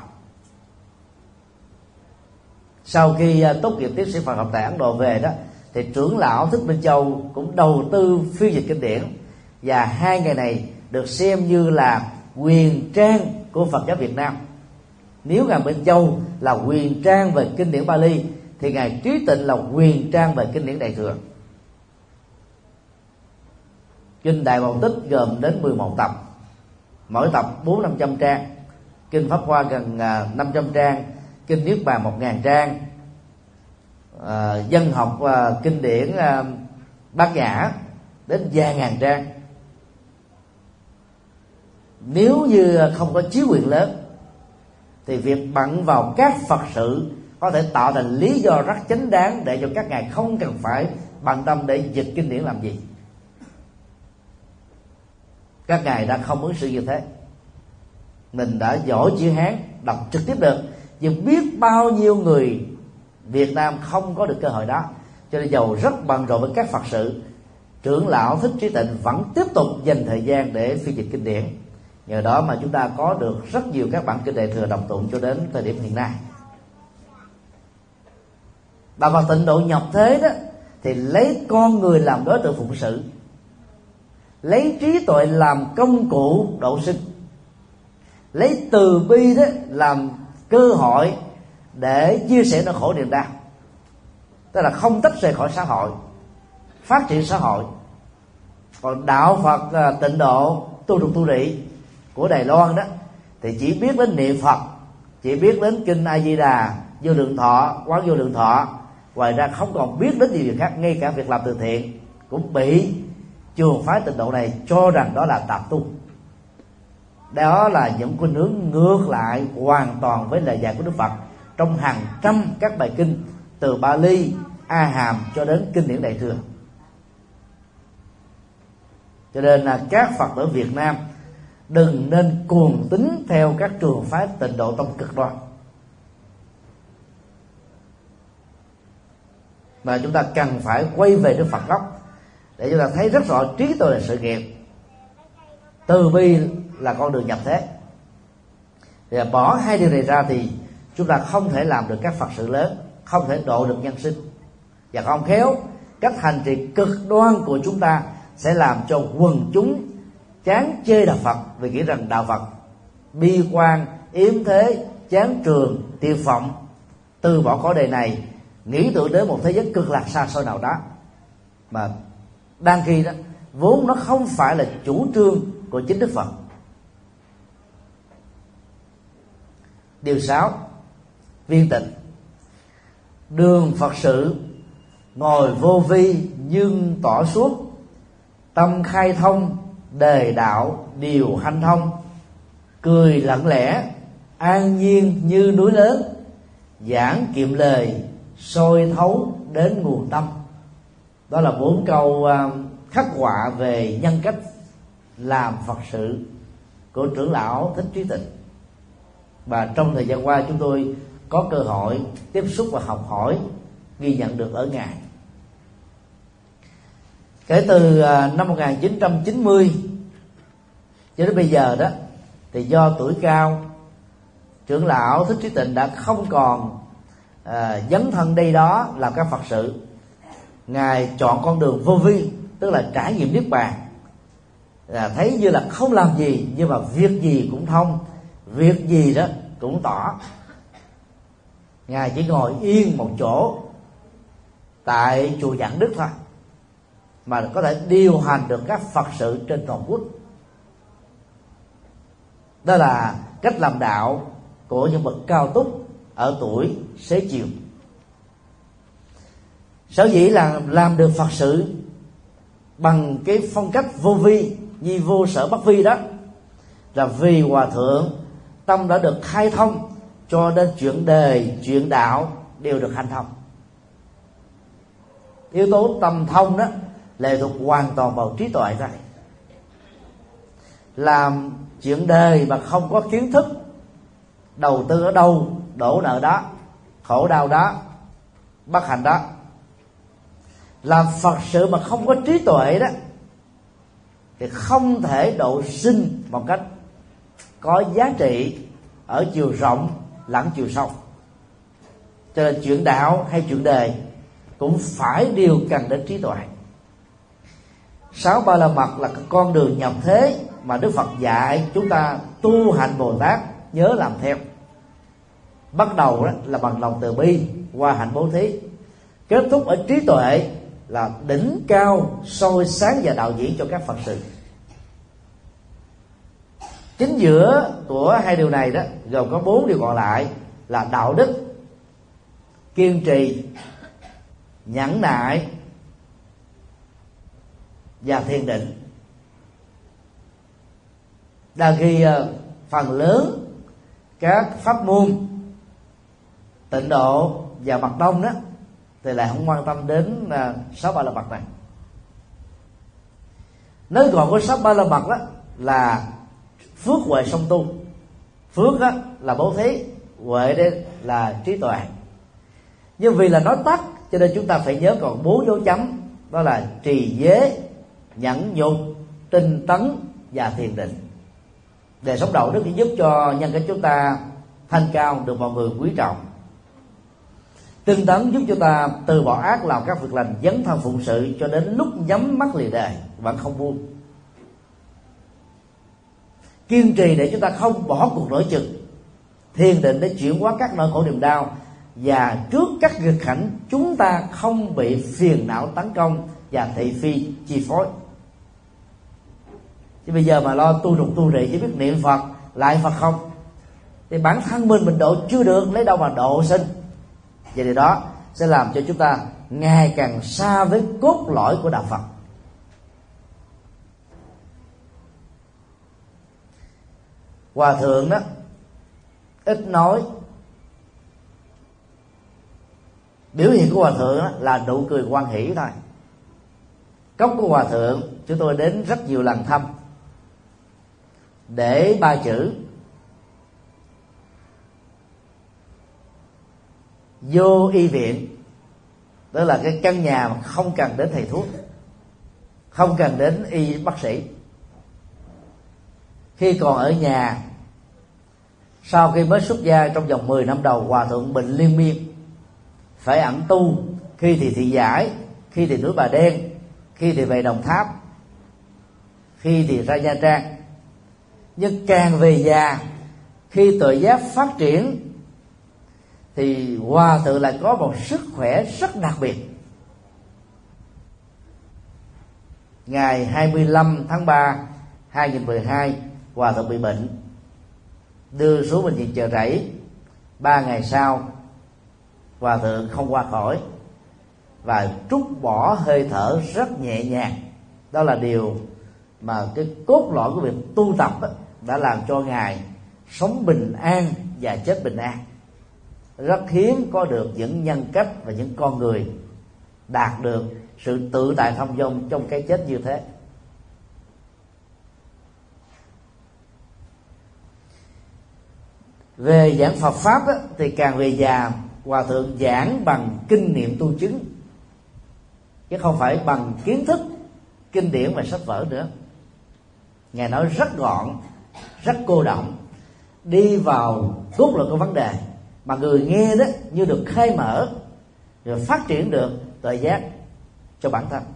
Sau khi tốt nghiệp tiến sĩ Phật học tại Ấn Độ về đó, thì trưởng lão Thích Minh Châu cũng đầu tư phiên dịch kinh điển, và hai ngày này được xem như là quyền trang của Phật giáo Việt Nam. Nếu ngài Minh Châu là quyền trang về kinh điển Bali, thì ngài Trí Tịnh là quyền trang về kinh điển Đại Thừa. Kinh Đại Bảo Tích gồm đến mười một tập, mỗi tập bốn năm trăm trang. Kinh Pháp Hoa gần năm trăm trang, kinh Niết Bàn một ngàn trang, à, dân học và kinh điển à, Bát Nhã đến vài ngàn trang. Nếu như không có chí quyền lớn thì việc bận vào các Phật sự có thể tạo thành lý do rất chính đáng để cho các ngài không cần phải bận tâm để dịch kinh điển làm gì. Các ngài đã không ứng xử như thế. Mình đã giỏi chữ Hán, đọc trực tiếp được, nhưng biết bao nhiêu người Việt Nam không có được cơ hội đó. Cho nên dầu rất bận rộn với các Phật sự, trưởng lão Thích Trí Tịnh vẫn tiếp tục dành thời gian để phiên dịch kinh điển. Nhờ đó mà chúng ta có được rất nhiều các bản kinh Đại Thừa đọc tụng cho đến thời điểm hiện nay. Đạo Phật tịnh độ nhập thế đó thì lấy con người làm đối tượng phụng sự, lấy trí tuệ làm công cụ độ sinh, lấy từ bi đó làm cơ hội để chia sẻ nỗi khổ niềm đau, tức là không tách rời khỏi xã hội, phát triển xã hội. Còn đạo Phật tịnh độ tu trục tu trì của Đài Loan đó thì chỉ biết đến niệm Phật, chỉ biết đến kinh A Di Đà, Vô Lượng Thọ, Quán Vô Lượng Thọ, ngoài ra không còn biết đến gì khác. Ngay cả việc làm từ thiện cũng bị trường phái tịnh độ này cho rằng đó là tạp tu. Đó là những khuynh hướng ngược lại hoàn toàn với lời dạy của Đức Phật trong hàng trăm các bài kinh, từ Bali, A Hàm cho đến kinh điển Đại Thừa. Cho nên là các Phật tử Việt Nam đừng nên cuồng tín theo các trường phái tịnh độ tông cực đoan, mà chúng ta cần phải quay về Đức Phật gốc để chúng ta thấy rất rõ trí tuệ là sự nghiệp, từ bi là con đường nhập thế. Và bỏ hai điều này ra thì chúng ta không thể làm được các Phật sự lớn, không thể độ được nhân sinh. Và không khéo, cách hành trì cực đoan của chúng ta sẽ làm cho quần chúng chán chê đạo Phật, vì nghĩ rằng đạo Phật bi quan, yếm thế, chán trường, tuyệt vọng, từ bỏ cõi đời này, nghĩ tưởng đến một thế giới cực lạc xa xôi nào đó. Mà đang khi đó vốn nó không phải là chủ trương của chính Đức Phật. Điều sáu, viên tịch. Đường Phật sự ngồi vô vi nhưng tỏ suốt, tâm khai thông đề đạo điều hanh thông, cười lặng lẽ an nhiên như núi lớn, giảng kiệm lời soi thấu đến nguồn tâm. Đó là bốn câu khắc họa về nhân cách làm Phật sự của trưởng lão Thích Trí Tịnh. Và trong thời gian qua chúng tôi có cơ hội tiếp xúc và học hỏi, ghi nhận được ở Ngài. Kể từ năm một nghìn chín trăm chín mươi cho đến bây giờ đó, thì do tuổi cao, trưởng lão Thích Trí Tịnh đã không còn à, dấn thân đây đó làm các Phật sự. Ngài chọn con đường vô vi, tức là trải nghiệm niết bàn, à, thấy như là không làm gì nhưng mà việc gì cũng thông, việc gì đó cũng tỏ. Ngài chỉ ngồi yên một chỗ tại chùa Vạn Đức thôi mà có thể điều hành được các Phật sự trên toàn quốc. Đó là cách làm đạo của những bậc cao túc ở tuổi xế chiều. Sở dĩ là làm được Phật sự bằng cái phong cách vô vi, nhi vô sở bất vi đó, là vì Hòa Thượng tâm đã được khai thông, cho nên chuyện đời, chuyện đạo đều được hành thông. Yếu tố tâm thông đó lệ thuộc hoàn toàn vào trí tuệ thôi. Làm chuyện đời mà không có kiến thức, đầu tư ở đâu, đổ nợ đó, khổ đau đó, bất hạnh đó. Làm Phật sự mà không có trí tuệ đó thì không thể độ sinh một cách có giá trị ở chiều rộng lẫn chiều sâu. Cho nên chuyện đạo hay chuyện đời cũng phải đều cần đến trí tuệ. Sáu ba la mật là con đường nhập thế mà Đức Phật dạy chúng ta tu hành Bồ Tát nhớ làm theo. Bắt đầu đó là bằng lòng từ bi qua hạnh bố thí, kết thúc ở trí tuệ là đỉnh cao soi sáng và đạo diễn cho các Phật sự. Chính giữa của hai điều này đó gồm có bốn điều còn lại là đạo đức, kiên trì, nhẫn nại và thiền định. Đa khi phần lớn các pháp môn tịnh độ và mật đông đó thì lại không quan tâm đến sáu ba la mật này. Nói còn có sáu ba la mật đó là phước huệ song tu. Phước đó là bố thí, huệ đây là trí tuệ. Nhưng vì là nói tắt cho nên chúng ta phải nhớ còn bốn dấu chấm, đó là trì giới, nhẫn nhục, tinh tấn và thiền định. Đời sống đạo đức giúp cho nhân cách chúng ta thanh cao, được mọi người quý trọng. Tinh tấn giúp cho ta từ bỏ ác, làm các việc lành, dấn thân phụng sự cho đến lúc nhắm mắt lìa đời vẫn không buông. Kiên trì để chúng ta không bỏ cuộc nổi chừng, thiền định để chuyển hóa các nỗi khổ niềm đau, và trước các nghịch cảnh chúng ta không bị phiền não tấn công và thị phi chi phối. Chứ bây giờ mà lo tu trục tu trì chỉ biết niệm Phật lại Phật không, thì bản thân mình mình độ chưa được, lấy đâu mà độ sinh. Vậy thì đó sẽ làm cho chúng ta ngày càng xa với cốt lõi của đạo Phật. Hòa thượng đó ít nói, biểu hiện của hòa thượng đó là nụ cười hoan hỷ thôi. Cốc của hòa thượng chúng tôi đến rất nhiều lần thăm, để ba chữ vô y viện, đó là cái căn nhà mà không cần đến thầy thuốc, không cần đến y bác sĩ. Khi còn ở nhà, sau khi mới xuất gia, trong vòng mười năm đầu hòa thượng bệnh liên miên, phải ẩn tu, khi thì thị giải, khi thì núi Bà Đen, khi thì về Đồng Tháp, khi thì ra Nha Trang. Nhưng càng về già, khi tuệ giác phát triển, thì hòa thượng lại có một sức khỏe rất đặc biệt. Ngày hai mươi lăm tháng ba hai nghìn mười hai, hòa thượng bị bệnh, đưa xuống bệnh viện Chợ Rẫy. Ba ngày sau, hòa thượng không qua khỏi và trút bỏ hơi thở rất nhẹ nhàng. Đó là điều mà cái cốt lõi của việc tu tập đã làm cho ngài sống bình an và chết bình an. Rất hiếm có được những nhân cách và những con người đạt được sự tự tại thông dong trong cái chết như thế. Về giảng Phật pháp á, thì càng về già, hòa thượng giảng bằng kinh nghiệm tu chứng, chứ không phải bằng kiến thức kinh điển và sách vở nữa. Ngài nói rất gọn, rất cô động, đi vào cốt lõi của vấn đề, mà người nghe đó như được khai mở, rồi phát triển được tuệ giác cho bản thân.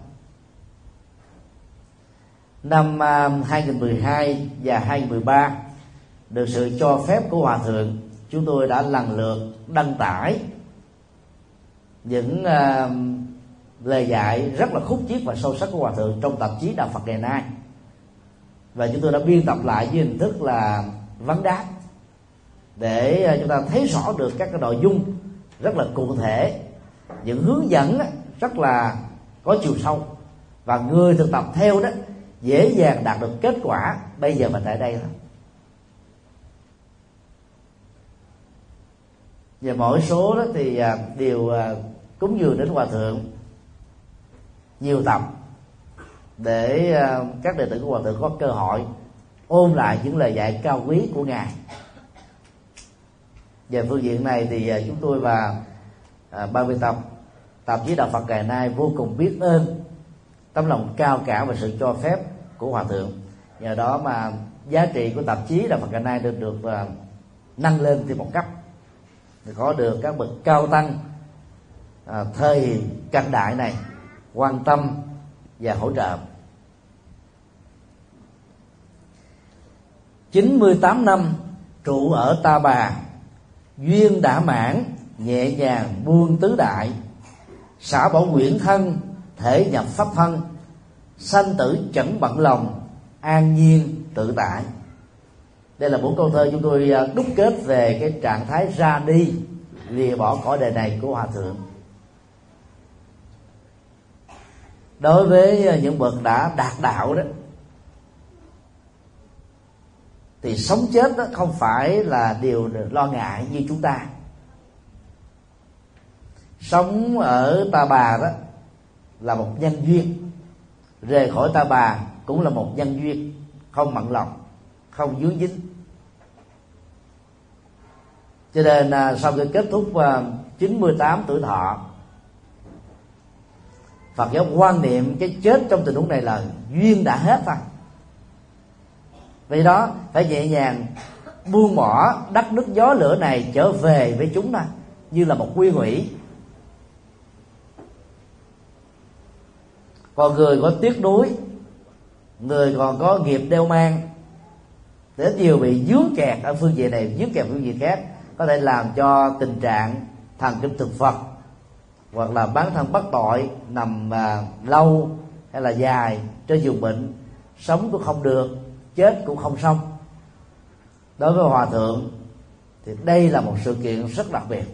Năm hai nghìn mười hai và hai nghìn mười ba, được sự cho phép của hòa thượng, chúng tôi đã lần lượt đăng tải những uh, lời dạy rất là khúc chiết và sâu sắc của hòa thượng trong tạp chí Đạo Phật ngày nay, và chúng tôi đã biên tập lại với hình thức là vấn đáp, để uh, chúng ta thấy rõ được các cái nội dung rất là cụ thể, những hướng dẫn rất là có chiều sâu, và người thực tập theo đó dễ dàng đạt được kết quả bây giờ và tại đây thôi. Và mỗi số đó thì đều cúng dường đến hòa thượng nhiều tập, để các đệ tử của hòa thượng có cơ hội ôn lại những lời dạy cao quý của ngài. Về phương diện này thì chúng tôi và ban biên tập tạp chí Đạo Phật ngày nay vô cùng biết ơn tấm lòng cao cả và sự cho phép của hòa thượng. Nhờ đó mà giá trị của tạp chí Đạo Phật ngày nay được được nâng lên thêm một cấp, có được các bậc cao tăng à, thời cận đại này quan tâm và hỗ trợ. chín mươi tám năm trụ ở Ta Bà, duyên đã mãn, nhẹ nhàng buông tứ đại, xả bỏ quyển thân, thể nhập pháp thân, sanh tử chẳng bận lòng, an nhiên tự tại. Đây là bốn câu thơ chúng tôi đúc kết về cái trạng thái ra đi, lìa bỏ cõi đời này của hòa thượng. Đối với những bậc đã đạt đạo đó, thì sống chết đó không phải là điều lo ngại như chúng ta. Sống ở Ta Bà đó là một nhân duyên, rời khỏi Ta Bà cũng là một nhân duyên, không mặn lòng, không vướng dính. Cho nên sau khi kết thúc chín mươi tám tuổi thọ, Phật giáo quan niệm cái chết trong tình huống này là duyên đã hết thôi. Vì đó phải nhẹ nhàng buông bỏ đất nước gió lửa này trở về với chúng ta như là một quy hủy. Còn người có tiếc nuối, người còn có nghiệp đeo mang, để nhiều bị dướng kẹt ở phương diện này, dướng kẹt phương diện khác, có thể làm cho tình trạng thần kinh thực vật hoặc là bán thân bất tội, nằm à, lâu hay là dài trên giường bệnh, sống cũng không được, chết cũng không xong. Đối với hòa thượng thì đây là một sự kiện rất đặc biệt,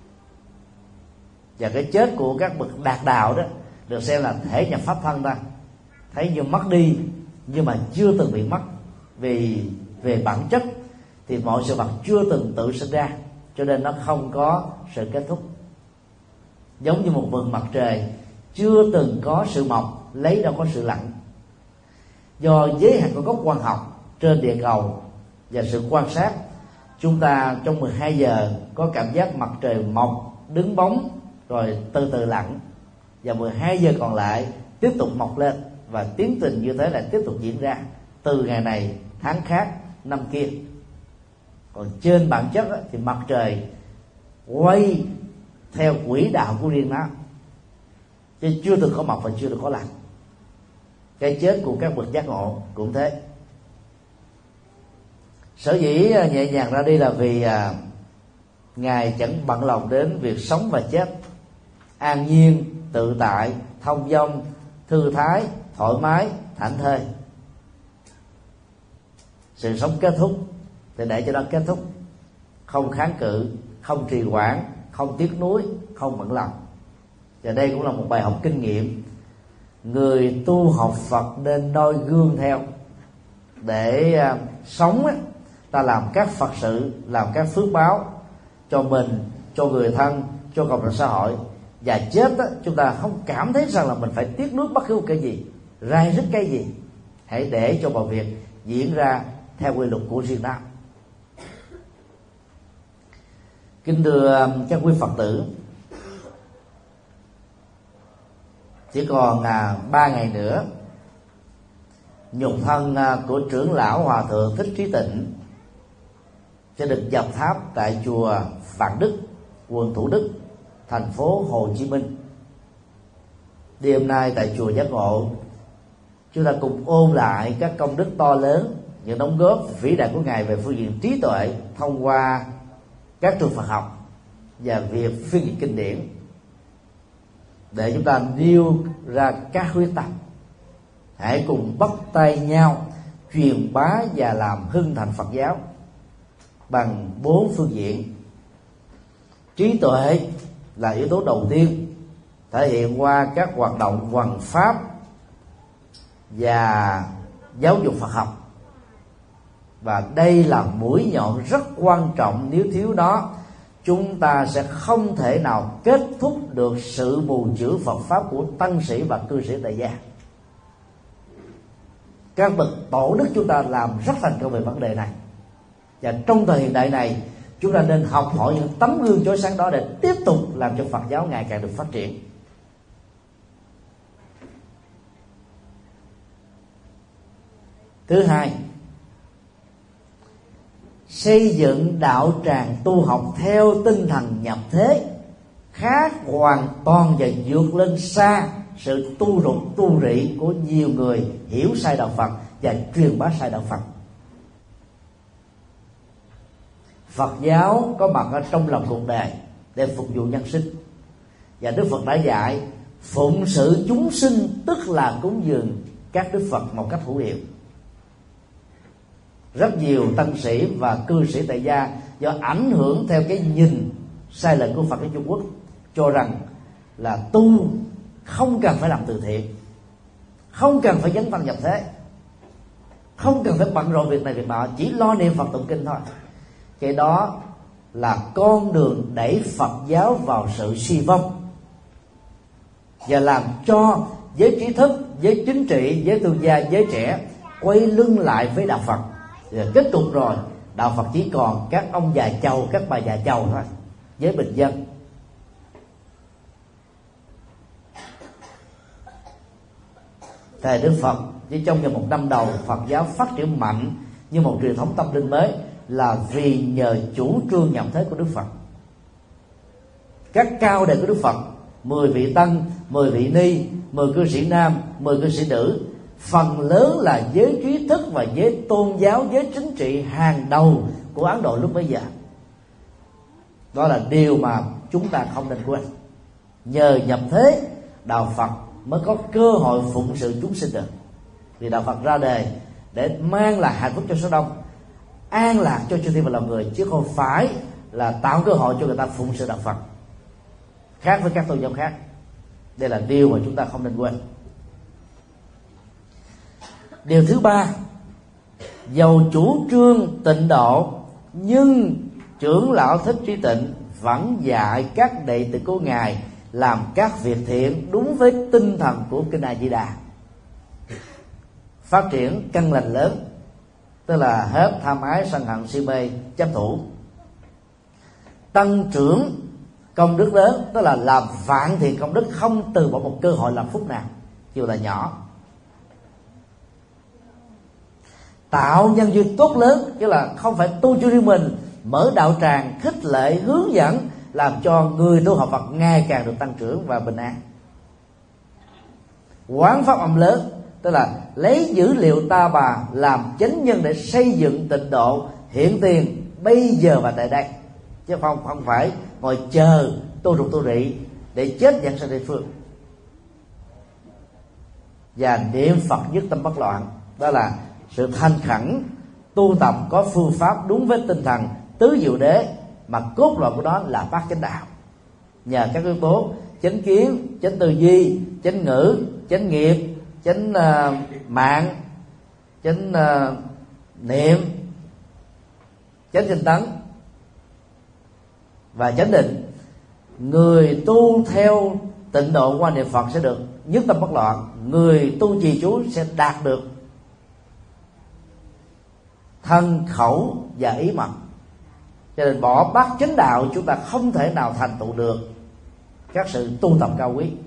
và cái chết của các bậc đạt đạo đó được xem là thể nhập pháp thân ta, thấy như mất đi nhưng mà chưa từng bị mất. Vì về bản chất thì mọi sự vật chưa từng tự sinh ra, cho nên nó không có sự kết thúc. Giống như một vầng mặt trời chưa từng có sự mọc, lấy đâu có sự lặn. Do giới hạn của góc quang học trên địa cầu và sự quan sát, chúng ta trong mười hai giờ có cảm giác mặt trời mọc, đứng bóng rồi từ từ lặn, và mười hai giờ còn lại tiếp tục mọc lên, và tiến trình như thế lại tiếp tục diễn ra từ ngày này tháng khác năm kia. Còn trên bản chất thì mặt trời quay theo quỹ đạo của riêng nó, chứ chưa từng có mọc và chưa từng có lặn. Cái chết của các bậc giác ngộ cũng thế. Sở dĩ nhẹ nhàng ra đi là vì à, Ngài chẳng bận lòng đến việc sống và chết, an nhiên, tự tại, thông dong, thư thái, thoải mái, thảnh thơi. Sự sống kết thúc thì để cho nó kết thúc, không kháng cự, không trì hoãn, không tiếc nuối, không bận lòng. Và đây cũng là một bài học kinh nghiệm người tu học Phật nên noi gương theo, để uh, sống á, ta làm các Phật sự, làm các phước báo cho mình, cho người thân, cho cộng đồng xã hội. Và chết á, chúng ta không cảm thấy rằng là mình phải tiếc nuối bất cứ một cái gì, rai rứt cái gì. Hãy để cho mọi việc diễn ra theo quy luật của riêng nó. Kính thưa các quý Phật tử, chỉ còn à, ba ngày nữa, nhục thân à, của trưởng lão Hòa thượng Thích Trí Tịnh sẽ được dập tháp tại chùa Vạn Đức, quận Thủ Đức, thành phố Hồ Chí Minh. Đêm nay tại chùa Giác Ngộ, chúng ta cùng ôn lại các công đức to lớn, những đóng góp vĩ đại của Ngài về phương diện trí tuệ thông qua các trường Phật học và việc phiên dịch kinh điển, để chúng ta nêu ra các quyết tâm. Hãy cùng bắt tay nhau truyền bá và làm hưng thịnh Phật giáo bằng bốn phương diện. Trí tuệ là yếu tố đầu tiên, thể hiện qua các hoạt động hoằng pháp và giáo dục Phật học, và đây là mũi nhọn rất quan trọng. Nếu thiếu nó, chúng ta sẽ không thể nào kết thúc được sự bù chữa Phật pháp của tăng sĩ và cư sĩ tại gia. Các bậc tổ đức chúng ta làm rất thành công về vấn đề này, và trong thời hiện đại này, chúng ta nên học hỏi những tấm gương chói sáng đó để tiếp tục làm cho Phật giáo ngày càng được phát triển. Thứ hai, xây dựng đạo tràng tu học theo tinh thần nhập thế, khác hoàn toàn và vượt lên xa sự tu rụt tu rị của nhiều người hiểu sai đạo Phật và truyền bá sai đạo Phật. Phật giáo có mặt ở trong lòng cuộc đời để phục vụ nhân sinh, và Đức Phật đã dạy phụng sự chúng sinh, tức là cúng dường các Đức Phật một cách hữu hiệu. Rất nhiều tăng sĩ và cư sĩ tại gia do ảnh hưởng theo cái nhìn sai lệch của Phật ở Trung Quốc, cho rằng là tu không cần phải làm từ thiện, không cần phải dấn thân nhập thế, không cần phải bận rộn việc này việc nọ, chỉ lo niệm Phật tụng kinh thôi. Cái đó là con đường đẩy Phật giáo vào sự suy vong, và làm cho giới trí thức, giới chính trị, giới tư gia, giới trẻ quay lưng lại với đạo Phật. Và kết cục rồi, đạo Phật chỉ còn các ông già chầu, các bà già chầu thôi, với bình dân. Thời Đức Phật chỉ trong vòng một năm đầu, Phật giáo phát triển mạnh như một truyền thống tâm linh mới, là vì nhờ chủ trương nhập thế của Đức Phật. Các cao đệ của Đức Phật, mười vị tăng, mười vị ni, mười cư sĩ nam, mười cư sĩ nữ, phần lớn là giới trí thức và giới tôn giáo, giới chính trị hàng đầu của Ấn Độ lúc bấy giờ. Đó là điều mà chúng ta không nên quên. Nhờ nhập thế, đạo Phật mới có cơ hội phụng sự chúng sinh được. Vì đạo Phật ra đời để mang lại hạnh phúc cho số đông, an lạc cho chư thiên và lòng người, chứ không phải là tạo cơ hội cho người ta phụng sự đạo Phật, khác với các tôn giáo khác. Đây là điều mà chúng ta không nên quên. Điều thứ ba, dầu chủ trương tịnh độ, nhưng trưởng lão Thích Trí Tịnh vẫn dạy các đệ tử của ngài làm các việc thiện đúng với tinh thần của kinh A Di Đà. Phát triển căn lành lớn, tức là hết tham ái sân hận si mê chấp thủ. Tăng trưởng công đức lớn, tức là làm vạn thiện công đức, không từ bỏ một cơ hội làm phúc nào dù là nhỏ. Tạo nhân duyên tốt lớn, tức là không phải tu cho riêng mình, mở đạo tràng khích lệ hướng dẫn, làm cho người tu học Phật ngày càng được tăng trưởng và bình an. Quán pháp âm lớn, tức là lấy dữ liệu ta bà làm chánh nhân để xây dựng tịnh độ hiện tiền bây giờ và tại đây, chứ không không phải ngồi chờ tu trục tu rị để chết dẫn sang địa phương. Và niệm Phật nhất tâm bất loạn, đó là sự thanh khẩn tu tập có phương pháp đúng với tinh thần tứ diệu đế, mà cốt lõi của đó là bát chánh đạo. Nhờ các yếu tố chánh kiến, chánh tư duy, chánh ngữ, chánh nghiệp, chánh uh, mạng, chánh uh, niệm, chánh tinh tấn và chánh định, người tu theo tịnh độ qua niệm Phật sẽ được nhất tâm bất loạn. Người tu trì chú sẽ đạt được thân khẩu và ý mật. Cho nên bỏ bát chánh đạo, chúng ta không thể nào thành tựu được các sự tu tập cao quý.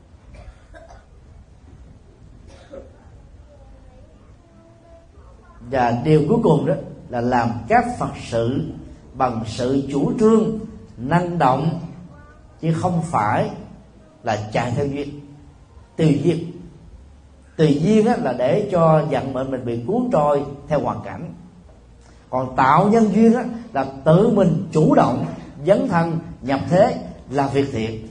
Và điều cuối cùng đó là làm các Phật sự bằng sự chủ trương năng động, chứ không phải là chạy theo duyên. Tùy duyên, tùy duyên là để cho vận mệnh mình bị cuốn trôi theo hoàn cảnh. Còn tạo nhân duyên á, là tự mình chủ động dấn thân nhập thế làm việc thiện.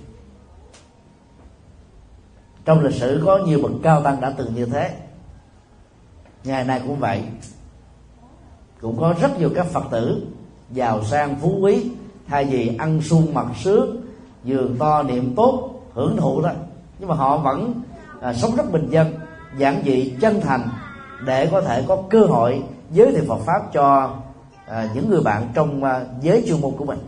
Trong lịch sử có nhiều bậc cao tăng đã từng như thế, ngày nay cũng vậy. Cũng có rất nhiều các Phật tử giàu sang phú quý, thay vì ăn sung mặc sướng, giường to niệm tốt hưởng thụ thôi, nhưng mà họ vẫn à, sống rất bình dân, giản dị, chân thành, để có thể có cơ hội giới thiệu Phật pháp cho à, những người bạn trong à, giới chuyên môn của mình.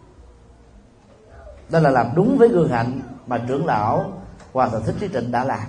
Đó là làm đúng với gương hạnh mà trưởng lão Hòa Thượng Thích Trí Tịnh đã làm.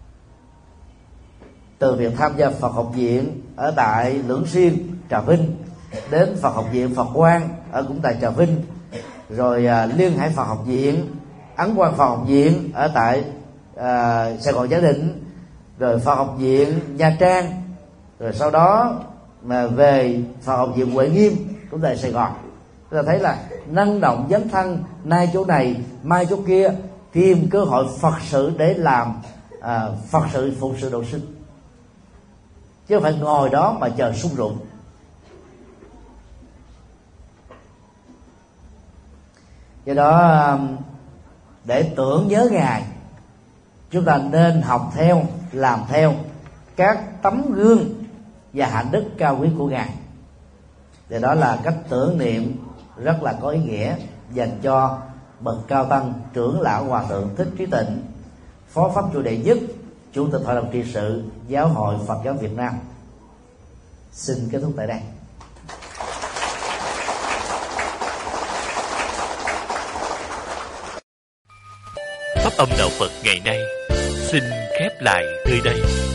Từ việc tham gia Phật học viện ở tại Lưỡng Xuyên, Trà Vinh, đến Phật học viện Phật Quang ở cũng tại Trà Vinh, rồi à, Liên Hải Phật học viện, Ấn Quang Phật học viện ở tại à, Sài Gòn Gia Định, rồi Phật học viện Nha Trang, rồi sau đó mà về Phật học viện Huệ Nghiêm cũng tại Sài Gòn. Chúng ta thấy là năng động dấn thân, nay chỗ này mai chỗ kia, tìm cơ hội Phật sự để làm à, Phật sự phụng sự độ sinh, chứ không phải ngồi đó mà chờ sung rụng. Do đó để tưởng nhớ Ngài, chúng ta nên học theo, làm theo các tấm gương và hạnh đức cao quý của Ngài. Thì đó là cách tưởng niệm rất là có ý nghĩa dành cho bậc cao tăng trưởng lão Hòa Thượng Thích Trí Tịnh, Phó Pháp Chủ đệ nhất, Chủ tịch Hội đồng trị sự Giáo hội Phật giáo Việt Nam. Xin kết thúc tại đây. Pháp âm đạo Phật ngày nay xin khép lại nơi đây.